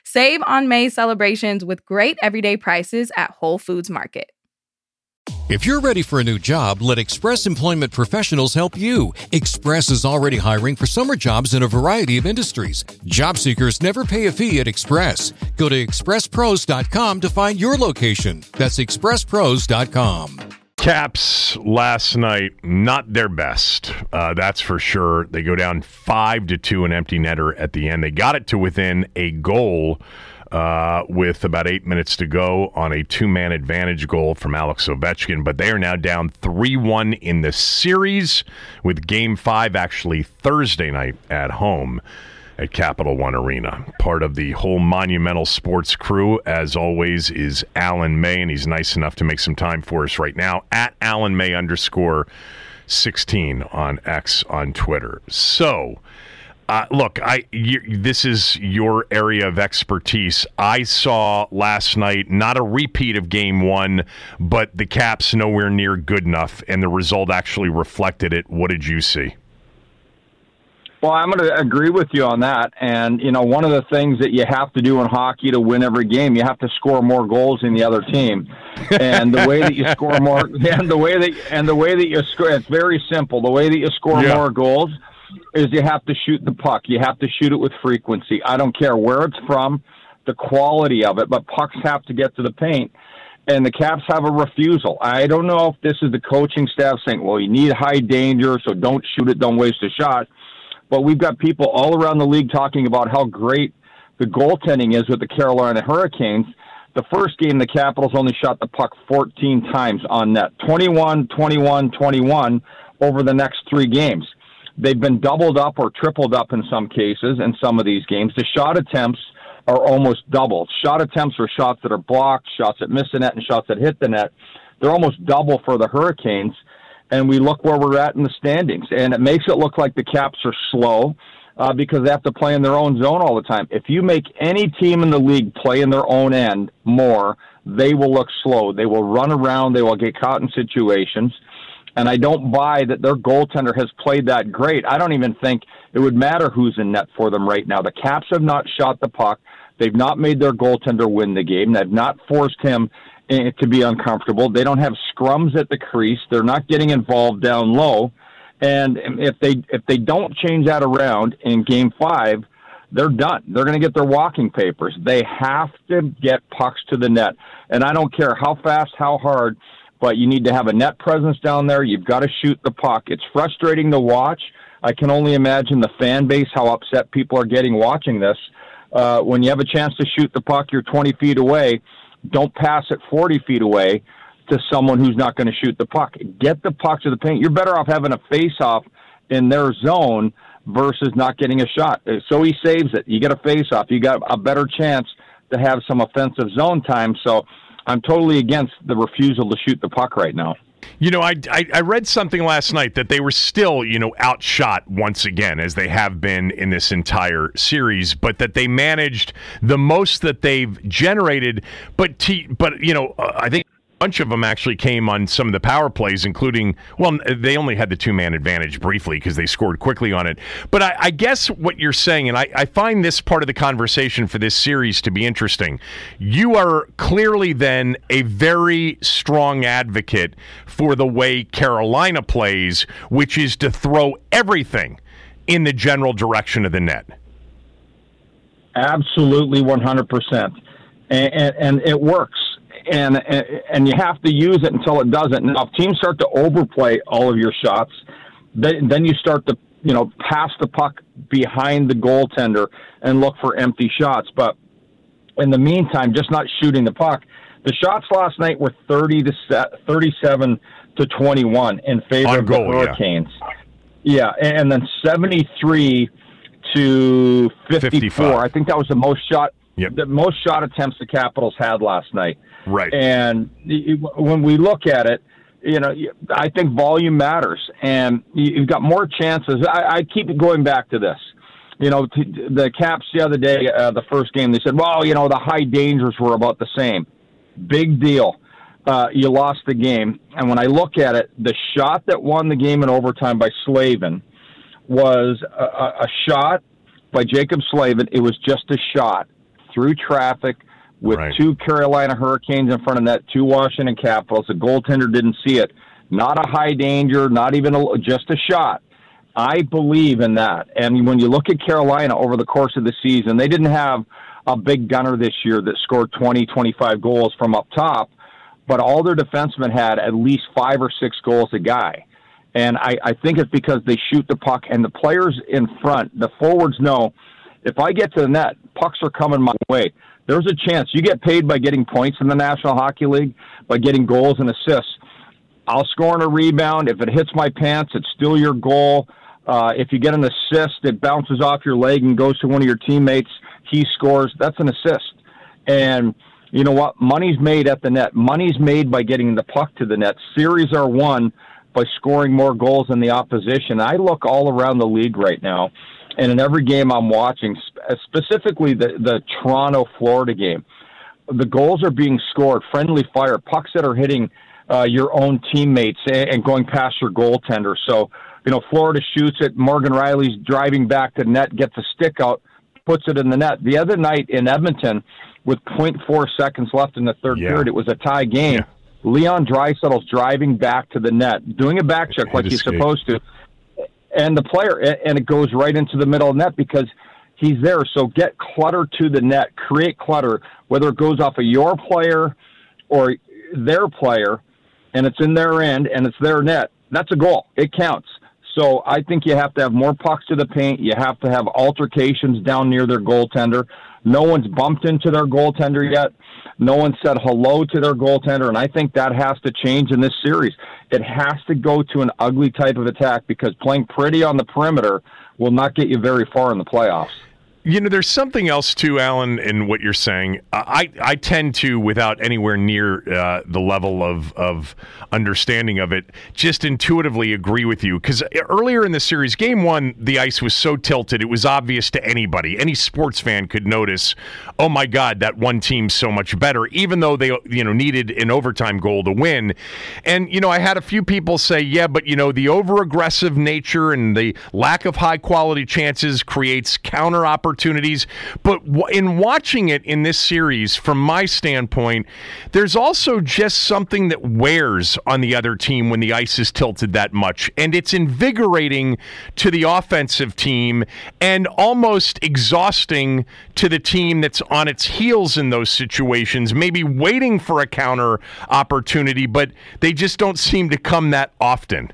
Save on May celebrations with great everyday prices at Whole Foods Market. If you're ready for a new job, let Express Employment Professionals help you. Express is already hiring for summer jobs in a variety of industries. Job seekers never pay a fee at Express. Go to expresspros.com to find your location. That's expresspros.com. Caps last night, not their best. That's for sure. They go down 5-2, an empty netter at the end. They got it to within a goal with about 8 minutes to go on a two-man advantage goal from Alex Ovechkin, but they are now down 3-1 in the series, with Game 5 actually Thursday night at home at Capital One Arena. Part of the whole Monumental Sports crew, as always, is Alan May, and he's nice enough to make some time for us right now at Alan May _16 on X on Twitter. So, look, this is your area of expertise. I saw last night not a repeat of Game 1, but the Caps nowhere near good enough, and the result actually reflected it. What did you see? Well, I'm going to agree with you on that. And, you know, one of the things that you have to do in hockey to win every game, you have to score more goals than the other team. And the way that you score more, and the way that you score, it's very simple. The way that you score more goals is you have to shoot the puck. You have to shoot it with frequency. I don't care where it's from, the quality of it, but pucks have to get to the paint. And the Caps have a refusal. I don't know if this is the coaching staff saying, well, you need high danger, so don't shoot it, don't waste a shot. But we've got people all around the league talking about how great the goaltending is with the Carolina Hurricanes. The first game, the Capitals only shot the puck 14 times on net, 21, 21, 21 over the next 3 games. They've been doubled up or tripled up in some cases in some of these games. The shot attempts are almost double. Shot attempts are shots that are blocked, shots that miss the net, and shots that hit the net. They're almost double for the Hurricanes. And we look where we're at in the standings. And it makes it look like the Caps are slow because they have to play in their own zone all the time. If you make any team in the league play in their own end more, they will look slow. They will run around. They will get caught in situations. And I don't buy that their goaltender has played that great. I don't even think it would matter who's in net for them right now. The Caps have not shot the puck. They've not made their goaltender win the game. They've not forced him to be uncomfortable. They don't have scrums at the crease. They're not getting involved down low. And if they don't change that around in Game 5, they're done. They're going to get their walking papers. They have to get pucks to the net. And I don't care how fast, how hard, but you need to have a net presence down there. You've got to shoot the puck. It's frustrating to watch. I can only imagine the fan base, how upset people are getting watching this. When you have a chance to shoot the puck, you're 20 feet away. Don't pass it 40 feet away to someone who's not going to shoot the puck. Get the puck to the paint. You're better off having a face-off in their zone versus not getting a shot. So he saves it. You get a face-off. You got a better chance to have some offensive zone time. So I'm totally against the refusal to shoot the puck right now. You know, I read something last night that they were still, outshot once again, as they have been in this entire series, but that they managed the most that they've generated. But I think a bunch of them actually came on some of the power plays, including, well, they only had the two-man advantage briefly because they scored quickly on it. But I guess what you're saying, and I find this part of the conversation for this series to be interesting, you are clearly then a very strong advocate for the way Carolina plays, which is to throw everything in the general direction of the net. Absolutely, 100%. And it works. And you have to use it until it doesn't. Now, if teams start to overplay all of your shots, then you start to, pass the puck behind the goaltender and look for empty shots. But in the meantime, just not shooting the puck. The shots last night were 37 to 21 in favor of the Hurricanes. Yeah, and then 73 to 54. I think that was the most shot. Yep. The most shot attempts the Capitals had last night. Right. And when we look at it, I think volume matters. And you've got more chances. I keep going back to this. The Caps the other day, the first game, they said, well, the high dangers were about the same. Big deal. You lost the game. And when I look at it, the shot that won the game in overtime by Slavin was a shot by Jacob Slavin. It was just a shot. through traffic with two Carolina Hurricanes in front of net, two Washington Capitals. The goaltender didn't see it. Not a high danger, not even just a shot. I believe in that. And when you look at Carolina over the course of the season, they didn't have a big gunner this year that scored 20, 25 goals from up top, but all their defensemen had at least 5 or 6 goals a guy. And I think it's because they shoot the puck, and the players in front, the forwards know, if I get to the net, pucks are coming my way. There's a chance. You get paid by getting points in the National Hockey League, by getting goals and assists. I'll score on a rebound. If it hits my pants, it's still your goal. If you get an assist, it bounces off your leg and goes to one of your teammates. He scores. That's an assist. And you know what? Money's made at the net. Money's made by getting the puck to the net. Series are won by scoring more goals than the opposition. I look all around the league right now, and in every game I'm watching, specifically the Toronto-Florida game, the goals are being scored, friendly fire, pucks that are hitting your own teammates and going past your goaltender. So, you know, Florida shoots it. Morgan Riley's driving back to net, gets a stick out, puts it in the net. The other night in Edmonton, with 0.4 seconds left in the third period, it was a tie game. Yeah. Leon Draisaitl's driving back to the net, doing a back check like he's supposed to, and the player, and it goes right into the middle of the net because he's there. So get clutter to the net, create clutter, whether it goes off of your player or their player, and it's in their end and it's their net. That's a goal. It counts. So I think you have to have more pucks to the paint. You have to have altercations down near their goaltender. No one's bumped into their goaltender yet. No one said hello to their goaltender, and I think that has to change in this series. It has to go to an ugly type of attack because playing pretty on the perimeter will not get you very far in the playoffs. You know, there's something else too, Alan, in what you're saying. I tend to, without anywhere near the level of understanding of it, just intuitively agree with you. Because earlier in the series, Game 1, the ice was so tilted, it was obvious to anybody. Any sports fan could notice, oh my God, that one team's so much better, even though they needed an overtime goal to win. And, I had a few people say, yeah, but, the over-aggressive nature and the lack of high-quality chances creates counter opportunities. But in watching it in this series, from my standpoint, there's also just something that wears on the other team when the ice is tilted that much. And it's invigorating to the offensive team and almost exhausting to the team that's on its heels in those situations, maybe waiting for a counter opportunity, but they just don't seem to come that often.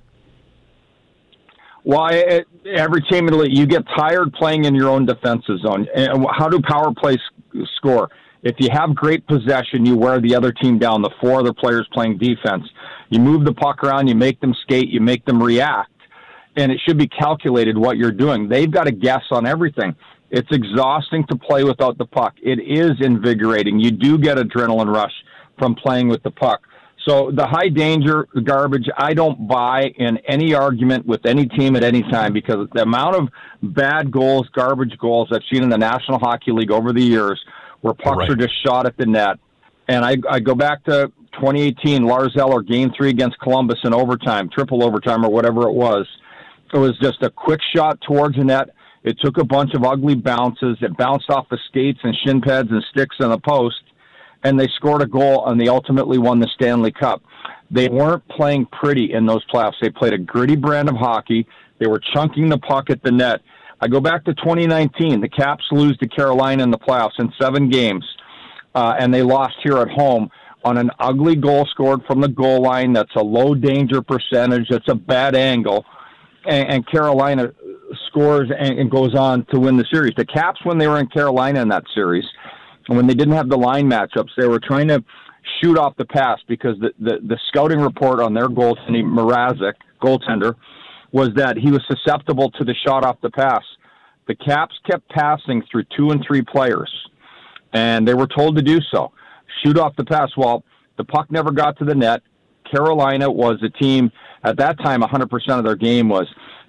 Well, every team in the league, you get tired playing in your own defensive zone. And how do power plays score? If you have great possession, you wear the other team down, the 4 other players playing defense. You move the puck around, you make them skate, you make them react, and it should be calculated what you're doing. They've got to guess on everything. It's exhausting to play without the puck. It is invigorating. You do get adrenaline rush from playing with the puck. So the high danger garbage, I don't buy in any argument with any team at any time because the amount of bad goals, garbage goals I've seen in the National Hockey League over the years where pucks are just shot at the net. And I go back to 2018, Lars Eller, Game 3 against Columbus in overtime, triple overtime or whatever it was. It was just a quick shot towards the net. It took a bunch of ugly bounces. It bounced off the skates and shin pads and sticks in the post. And they scored a goal, and they ultimately won the Stanley Cup. They weren't playing pretty in those playoffs. They played a gritty brand of hockey. They were chunking the puck at the net. I go back to 2019. The Caps lose to Carolina in the playoffs in 7 games, and they lost here at home on an ugly goal scored from the goal line. That's a low-danger percentage. That's a bad angle. And Carolina scores and goes on to win the series. The Caps, when they were in Carolina in that series, when they didn't have the line matchups, they were trying to shoot off the pass because the scouting report on their goaltender, Mrazek, goaltender, was that he was susceptible to the shot off the pass. The Caps kept passing through 2 and 3 players, and they were told to do so. Shoot off the pass. Well, the puck never got to the net. Carolina was a team, at that time, 100% of their game was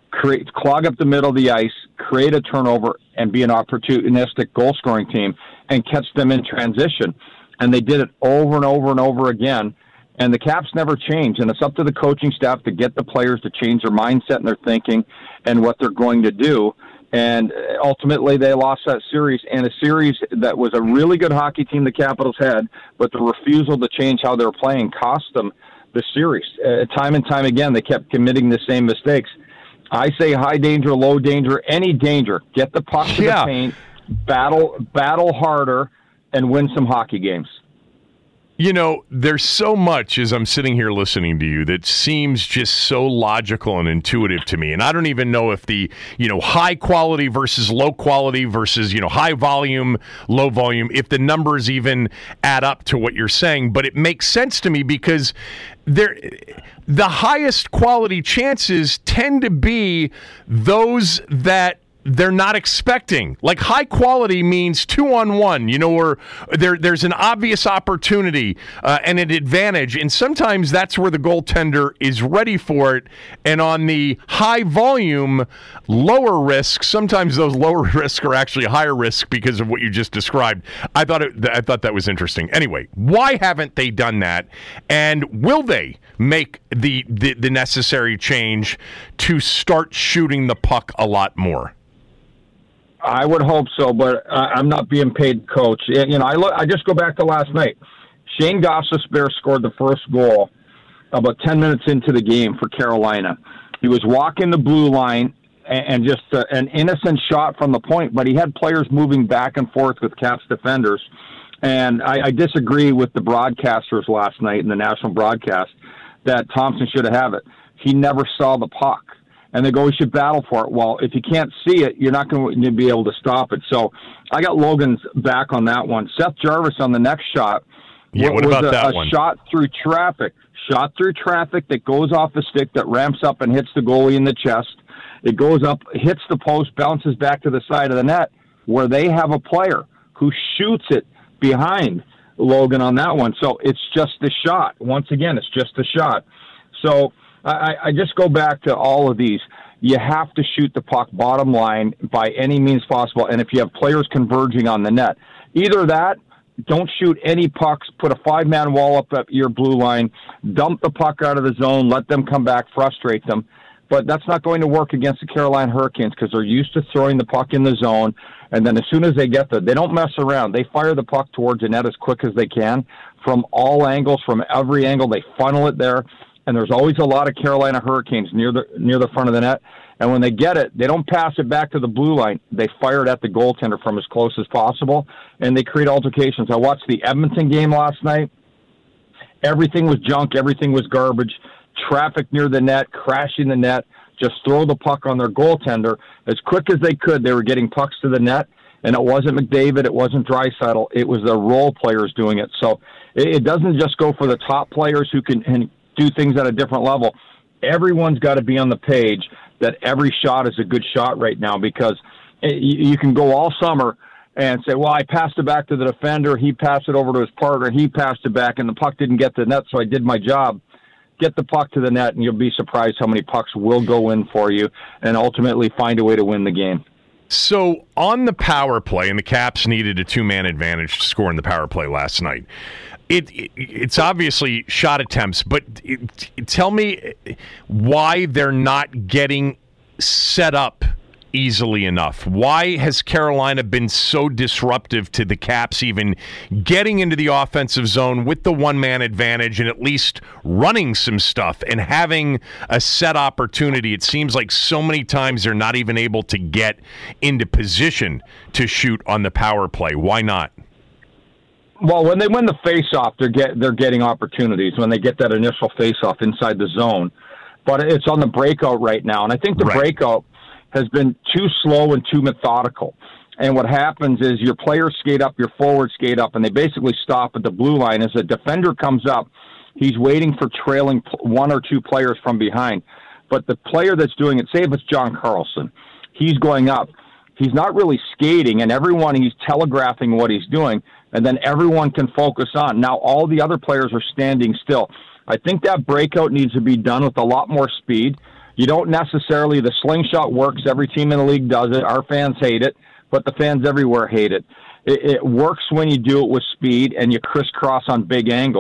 clog up the middle of the ice, create a turnover, and be an opportunistic goal-scoring team and catch them in transition. And they did it over and over and over again. And the Caps never change. And it's up to the coaching staff to get the players to change their mindset and their thinking and what they're going to do. And ultimately, they lost that series, and a series that was a really good hockey team the Capitals had, but the refusal to change how they were playing cost them the series. Time and time again, they kept committing the same mistakes. I say high danger, low danger, any danger. Get the puck to the paint, battle harder, and win some hockey games. You know, there's so much as I'm sitting here listening to you that seems just so logical and intuitive to me. And I don't even know if the, high quality versus low quality versus, high volume, low volume, if the numbers even add up to what you're saying. But it makes sense to me because the highest quality chances tend to be those that they're not expecting. Like high quality means 2-on-1, or there's an obvious opportunity and an advantage. And sometimes that's where the goaltender is ready for it. And on the high volume, lower risk, sometimes those lower risks are actually higher risk because of what you just described. I thought that was interesting. Anyway, why haven't they done that? And will they make the necessary change to start shooting the puck a lot more? I would hope so, but I'm not being paid coach. I just go back to last night. Shane Gostisbehere scored the first goal about 10 minutes into the game for Carolina. He was walking the blue line and just an innocent shot from the point, but he had players moving back and forth with Caps defenders. And I disagree with the broadcasters last night in the national broadcast that Thompson should have it. He never saw the puck. And they go, we should battle for it. Well, if you can't see it, you're not going to be able to stop it. So I got Logan's back on that one. Seth Jarvis on the next shot. Yeah, what about that one? Shot through traffic that goes off the stick, that ramps up and hits the goalie in the chest. It goes up, hits the post, bounces back to the side of the net, where they have a player who shoots it behind Logan on that one. So it's just a shot. Once again, it's just a shot. So I just go back to all of these. You have to shoot the puck bottom line by any means possible. And if you have players converging on the net, either that, don't shoot any pucks, put a 5-man wall up at your blue line, dump the puck out of the zone, let them come back, frustrate them. But that's not going to work against the Carolina Hurricanes because they're used to throwing the puck in the zone. And then as soon as they get there, they don't mess around. They fire the puck towards the net as quick as they can from all angles, from every angle. They funnel it there. And there's always a lot of Carolina Hurricanes near the front of the net. And when they get it, they don't pass it back to the blue line. They fire it at the goaltender from as close as possible, and they create altercations. I watched the Edmonton game last night. Everything was junk. Everything was garbage. Traffic near the net, crashing the net. Just throw the puck on their goaltender. As quick as they could, they were getting pucks to the net. And it wasn't McDavid. It wasn't Draisaitl. It was the role players doing it. So it doesn't just go for the top players who can do things at a different level. Everyone's got to be on the page that every shot is a good shot right now, because you can go all summer and say, well, I passed it back to the defender, he passed it over to his partner, he passed it back, and the puck didn't get to the net, so I did my job. Get the puck to the net, and you'll be surprised how many pucks will go in for you and ultimately find a way to win the game. So on the power play, and the Caps needed a 2-man advantage to score in the power play last night, it's obviously shot attempts, but tell me why they're not getting set up easily enough. Why has Carolina been so disruptive to the Caps even getting into the offensive zone with the 1-man advantage and at least running some stuff and having a set opportunity? It seems like so many times they're not even able to get into position to shoot on the power play. Why not? Well, when they win the face-off, they're getting opportunities when they get that initial face-off inside the zone. But it's on the breakout right now, and I think the breakout has been too slow and too methodical. And what happens is your players skate up, your forwards skate up, and they basically stop at the blue line. As a defender comes up, he's waiting for trailing 1 or 2 players from behind. But the player that's doing it, say if it's John Carlson, he's going up. He's not really skating, and he's telegraphing what he's doing, and then everyone can focus on. Now all the other players are standing still. I think that breakout needs to be done with a lot more speed. You don't necessarily, the slingshot works. Every team in the league does it. Our fans hate it, but the fans everywhere hate it. It works when you do it with speed and you crisscross on big angles.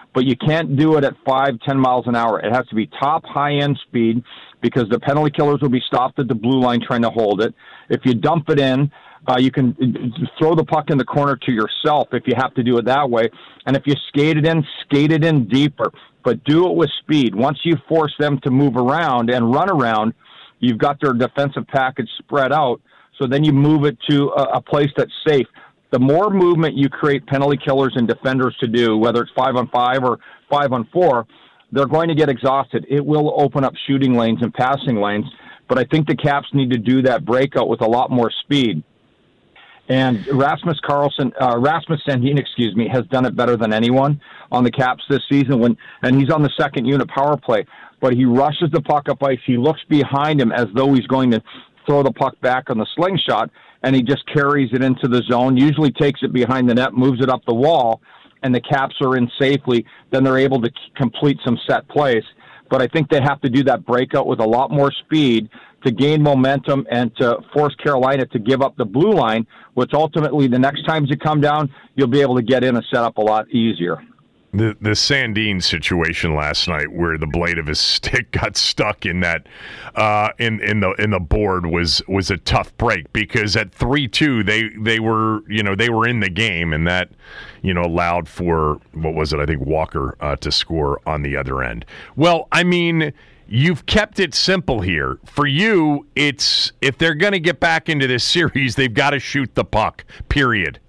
but you can't do it at 5-10 miles an hour. It has to be top high-end speed because the penalty killers will be stopped at the blue line trying to hold it. If you dump it in, you can throw the puck in the corner to yourself if you have to do it that way. And if you skate it in deeper, but do it with speed. Once you force them to move around and run around, you've got their defensive package spread out. So then you move it to a place that's safe. The more movement you create penalty killers and defenders to do, whether it's 5-on-5 or 5-on-4, they're going to get exhausted. It will open up shooting lanes and passing lanes. But I think the Caps need to do that breakout with a lot more speed. And Rasmus Sandin, has done it better than anyone on the Caps this season. And he's on the second unit power play, but he rushes the puck up ice. He looks behind him as though he's going to throw the puck back on the slingshot, and he just carries it into the zone. Usually takes it behind the net, moves it up the wall, and the Caps are in safely. Then they're able to complete some set plays. But I think they have to do that breakout with a lot more speed to gain momentum and to force Carolina to give up the blue line, which ultimately the next times you come down, you'll be able to get in and set up a lot easier. The Sandin situation last night, where the blade of his stick got stuck in that in the board, was a tough break, because at 3-2 they were in the game, and that allowed for, what was it? I think Walker to score on the other end. Well, I mean, you've kept it simple here. For you, it's if they're going to get back into this series, they've got to shoot the puck. Period.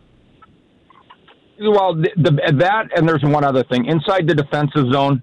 Well, that, and there's one other thing. Inside the defensive zone,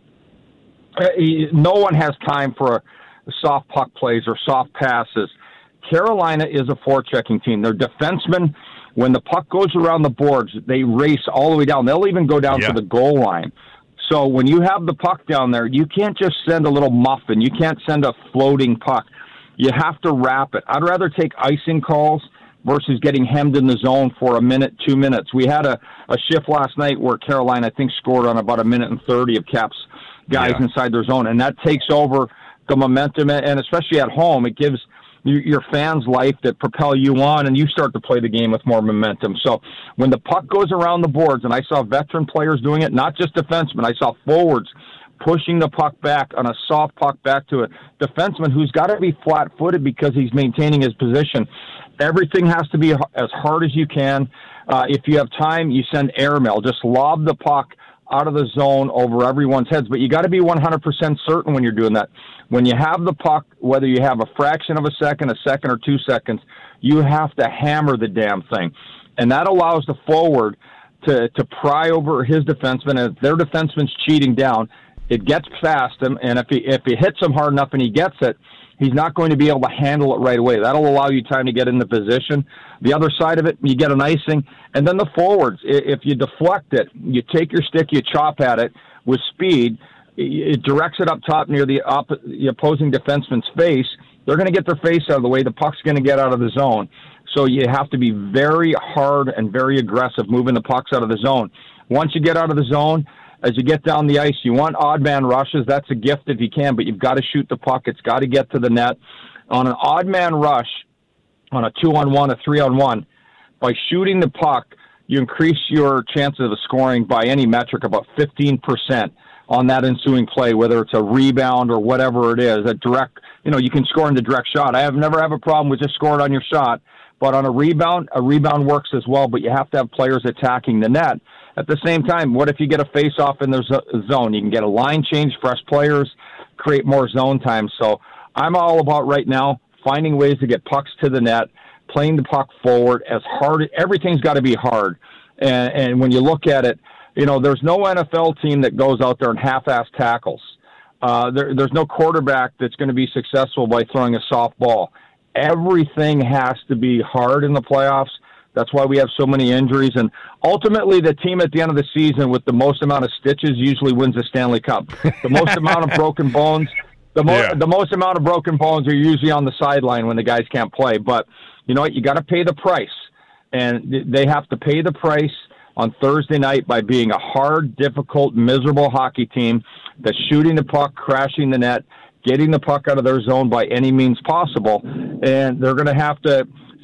no one has time for soft puck plays or soft passes. Carolina is a forechecking team. Their defensemen, when the puck goes around the boards, they race all the way down. They'll even go down to the goal line. So when you have the puck down there, you can't just send a little muffin. You can't send a floating puck. You have to wrap it. I'd rather take icing calls versus getting hemmed in the zone for a minute, 2 minutes. We had a shift last night where Carolina, I think, scored on about 1:30 of Caps guys inside their zone, and that takes over the momentum, and especially at home, it gives your fans life that propel you on, and you start to play the game with more momentum. So when the puck goes around the boards, and I saw veteran players doing it, not just defensemen, I saw forwards pushing the puck back on a soft puck back to a defenseman who's got to be flat-footed because he's maintaining his position. Everything has to be as hard as you can. If you have time, you send airmail. Just lob the puck out of the zone over everyone's heads. But you got to be 100% certain when you're doing that. When you have the puck, whether you have a fraction of a second or 2 seconds, you have to hammer the damn thing. And that allows the forward to pry over his defenseman. And if their defenseman's cheating down, it gets past him. And if he hits him hard enough and he gets it, he's not going to be able to handle it right away. That'll allow you time to get in the position. The other side of it, you get an icing. And then the forwards, if you deflect it, you take your stick, you chop at it with speed, it directs it up top near the opposing defenseman's face. They're going to get their face out of the way. The puck's going to get out of the zone. So you have to be very hard and very aggressive moving the pucks out of the zone. Once you get out of the zone, as you get down the ice, you want odd man rushes. That's a gift if you can, but you've got to shoot the puck. It's got to get to the net. On an odd man rush, on a 2-on-1, a 3-on-1, by shooting the puck, you increase your chances of scoring by any metric about 15% on that ensuing play, whether it's a rebound or whatever it is. A direct, you can score in the direct shot. I never have a problem with just scoring on your shot, but on a rebound works as well, but you have to have players attacking the net. At the same time, what if you get a face-off in the zone? You can get a line change, fresh players, create more zone time. So I'm all about right now finding ways to get pucks to the net, playing the puck forward as hard. Everything's got to be hard. And when you look at it, there's no NFL team that goes out there and half-ass tackles. There's no quarterback that's going to be successful by throwing a soft ball. Everything has to be hard in the playoffs. That's why we have so many injuries. And ultimately, the team at the end of the season with the most amount of stitches usually wins the Stanley Cup. The most amount of broken bones, the most amount of broken bones are usually on the sideline when the guys can't play. But you know what? You got to pay the price. And they have to pay the price on Thursday night by being a hard, difficult, miserable hockey team that's shooting the puck, crashing the net, getting the puck out of their zone by any means possible. And they're going to have to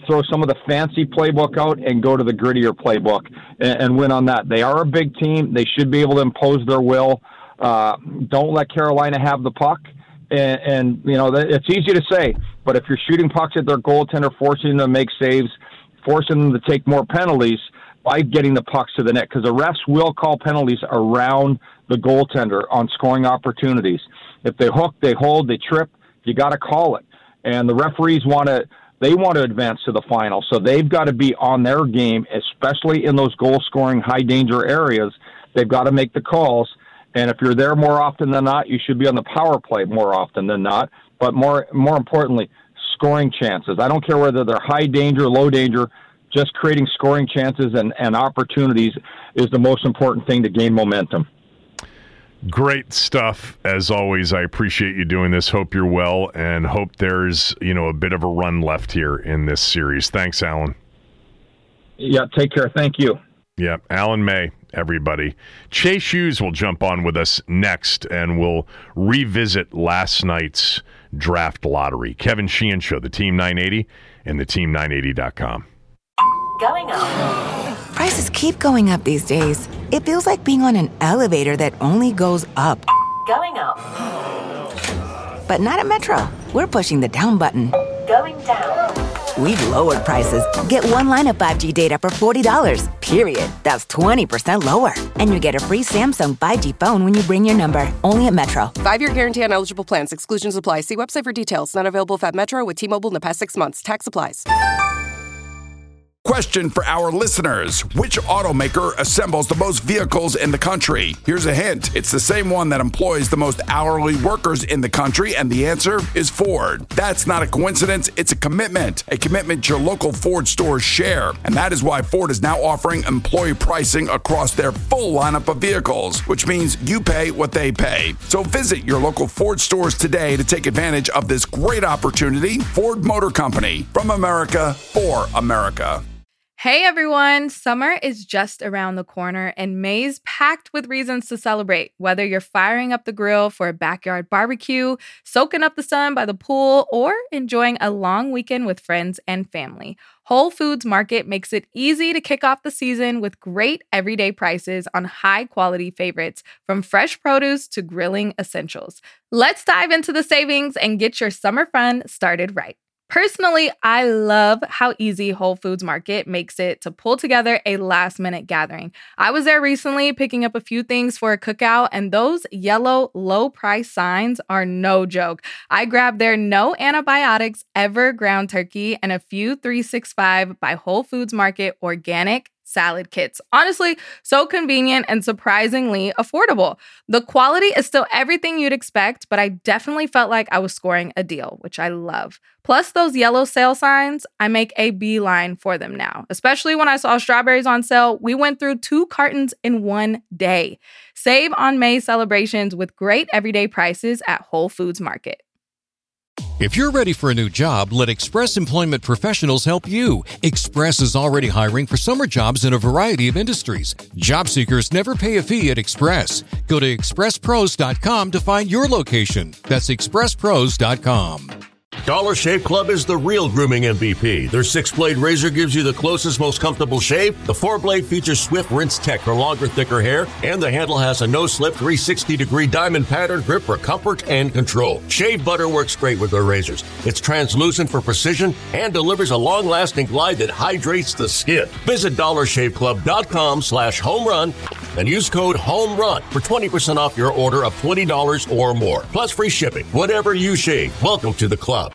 throw some of the fancy playbook out and go to the grittier playbook and win on that. They are a big team. They should be able to impose their will. Don't let Carolina have the puck. And you know, it's easy to say, but if you're shooting pucks at their goaltender, forcing them to make saves, forcing them to take more penalties by getting the pucks to the net, because the refs will call penalties around the goaltender on scoring opportunities. If they hook, they hold, they trip, you got to call it. And the referees want to advance to the final, so they've got to be on their game, especially in those goal-scoring, high-danger areas. They've got to make the calls. And if you're there more often than not, you should be on the power play more often than not. But more importantly, scoring chances. I don't care whether they're high danger, low danger, just creating scoring chances and opportunities is the most important thing to gain momentum. Great stuff, as always. I appreciate you doing this. Hope you're well, and hope there's, a bit of a run left here in this series. Thanks, Alan. Yeah, take care. Thank you. Yeah, Alan May, everybody. Chase Hughes will jump on with us next, and we'll revisit last night's draft lottery. Kevin Sheehan Show, the Team 980, and the Team980.com. Going up. Prices keep going up these days. It feels like being on an elevator that only goes up. Going up. But not at Metro. We're pushing the down button. Going down. We've lowered prices. Get one line of 5G data for $40, period. That's 20% lower. And you get a free Samsung 5G phone when you bring your number. Only at Metro. 5-year guarantee on eligible plans. Exclusions apply. See website for details. Not available at Metro with T-Mobile in the past 6 months. Tax applies. Question for our listeners. Which automaker assembles the most vehicles in the country? Here's a hint. It's the same one that employs the most hourly workers in the country, and the answer is Ford. That's not a coincidence. It's a commitment your local Ford stores share. And that is why Ford is now offering employee pricing across their full lineup of vehicles, which means you pay what they pay. So visit your local Ford stores today to take advantage of this great opportunity. Ford Motor Company, from America for America. Hey everyone, summer is just around the corner and May's packed with reasons to celebrate. Whether you're firing up the grill for a backyard barbecue, soaking up the sun by the pool, or enjoying a long weekend with friends and family, Whole Foods Market makes it easy to kick off the season with great everyday prices on high-quality favorites, from fresh produce to grilling essentials. Let's dive into the savings and get your summer fun started right. Personally, I love how easy Whole Foods Market makes it to pull together a last-minute gathering. I was there recently picking up a few things for a cookout, and those yellow low-price signs are no joke. I grabbed their no antibiotics ever ground turkey and a few 365 by Whole Foods Market organic salad kits. Honestly, so convenient and surprisingly affordable. The quality is still everything you'd expect, but I definitely felt like I was scoring a deal, which I love. Plus those yellow sale signs, I make a beeline for them now. Especially when I saw strawberries on sale, we went through 2 cartons in one day. Save on May celebrations with great everyday prices at Whole Foods Market. If you're ready for a new job, let Express Employment Professionals help you. Express is already hiring for summer jobs in a variety of industries. Job seekers never pay a fee at Express. Go to expresspros.com to find your location. That's expresspros.com. Dollar Shave Club is the real grooming MVP. Their 6-blade razor gives you the closest, most comfortable shave. The 4-blade features swift rinse tech for longer, thicker hair, and the handle has a no-slip 360-degree diamond pattern grip for comfort and control. Shave butter works great with their razors. It's translucent for precision and delivers a long-lasting glide that hydrates the skin. Visit dollarshaveclub.com/homerun and use code HOMERUN for 20% off your order of $20 or more. Plus free shipping. Whatever you shave, welcome to the club.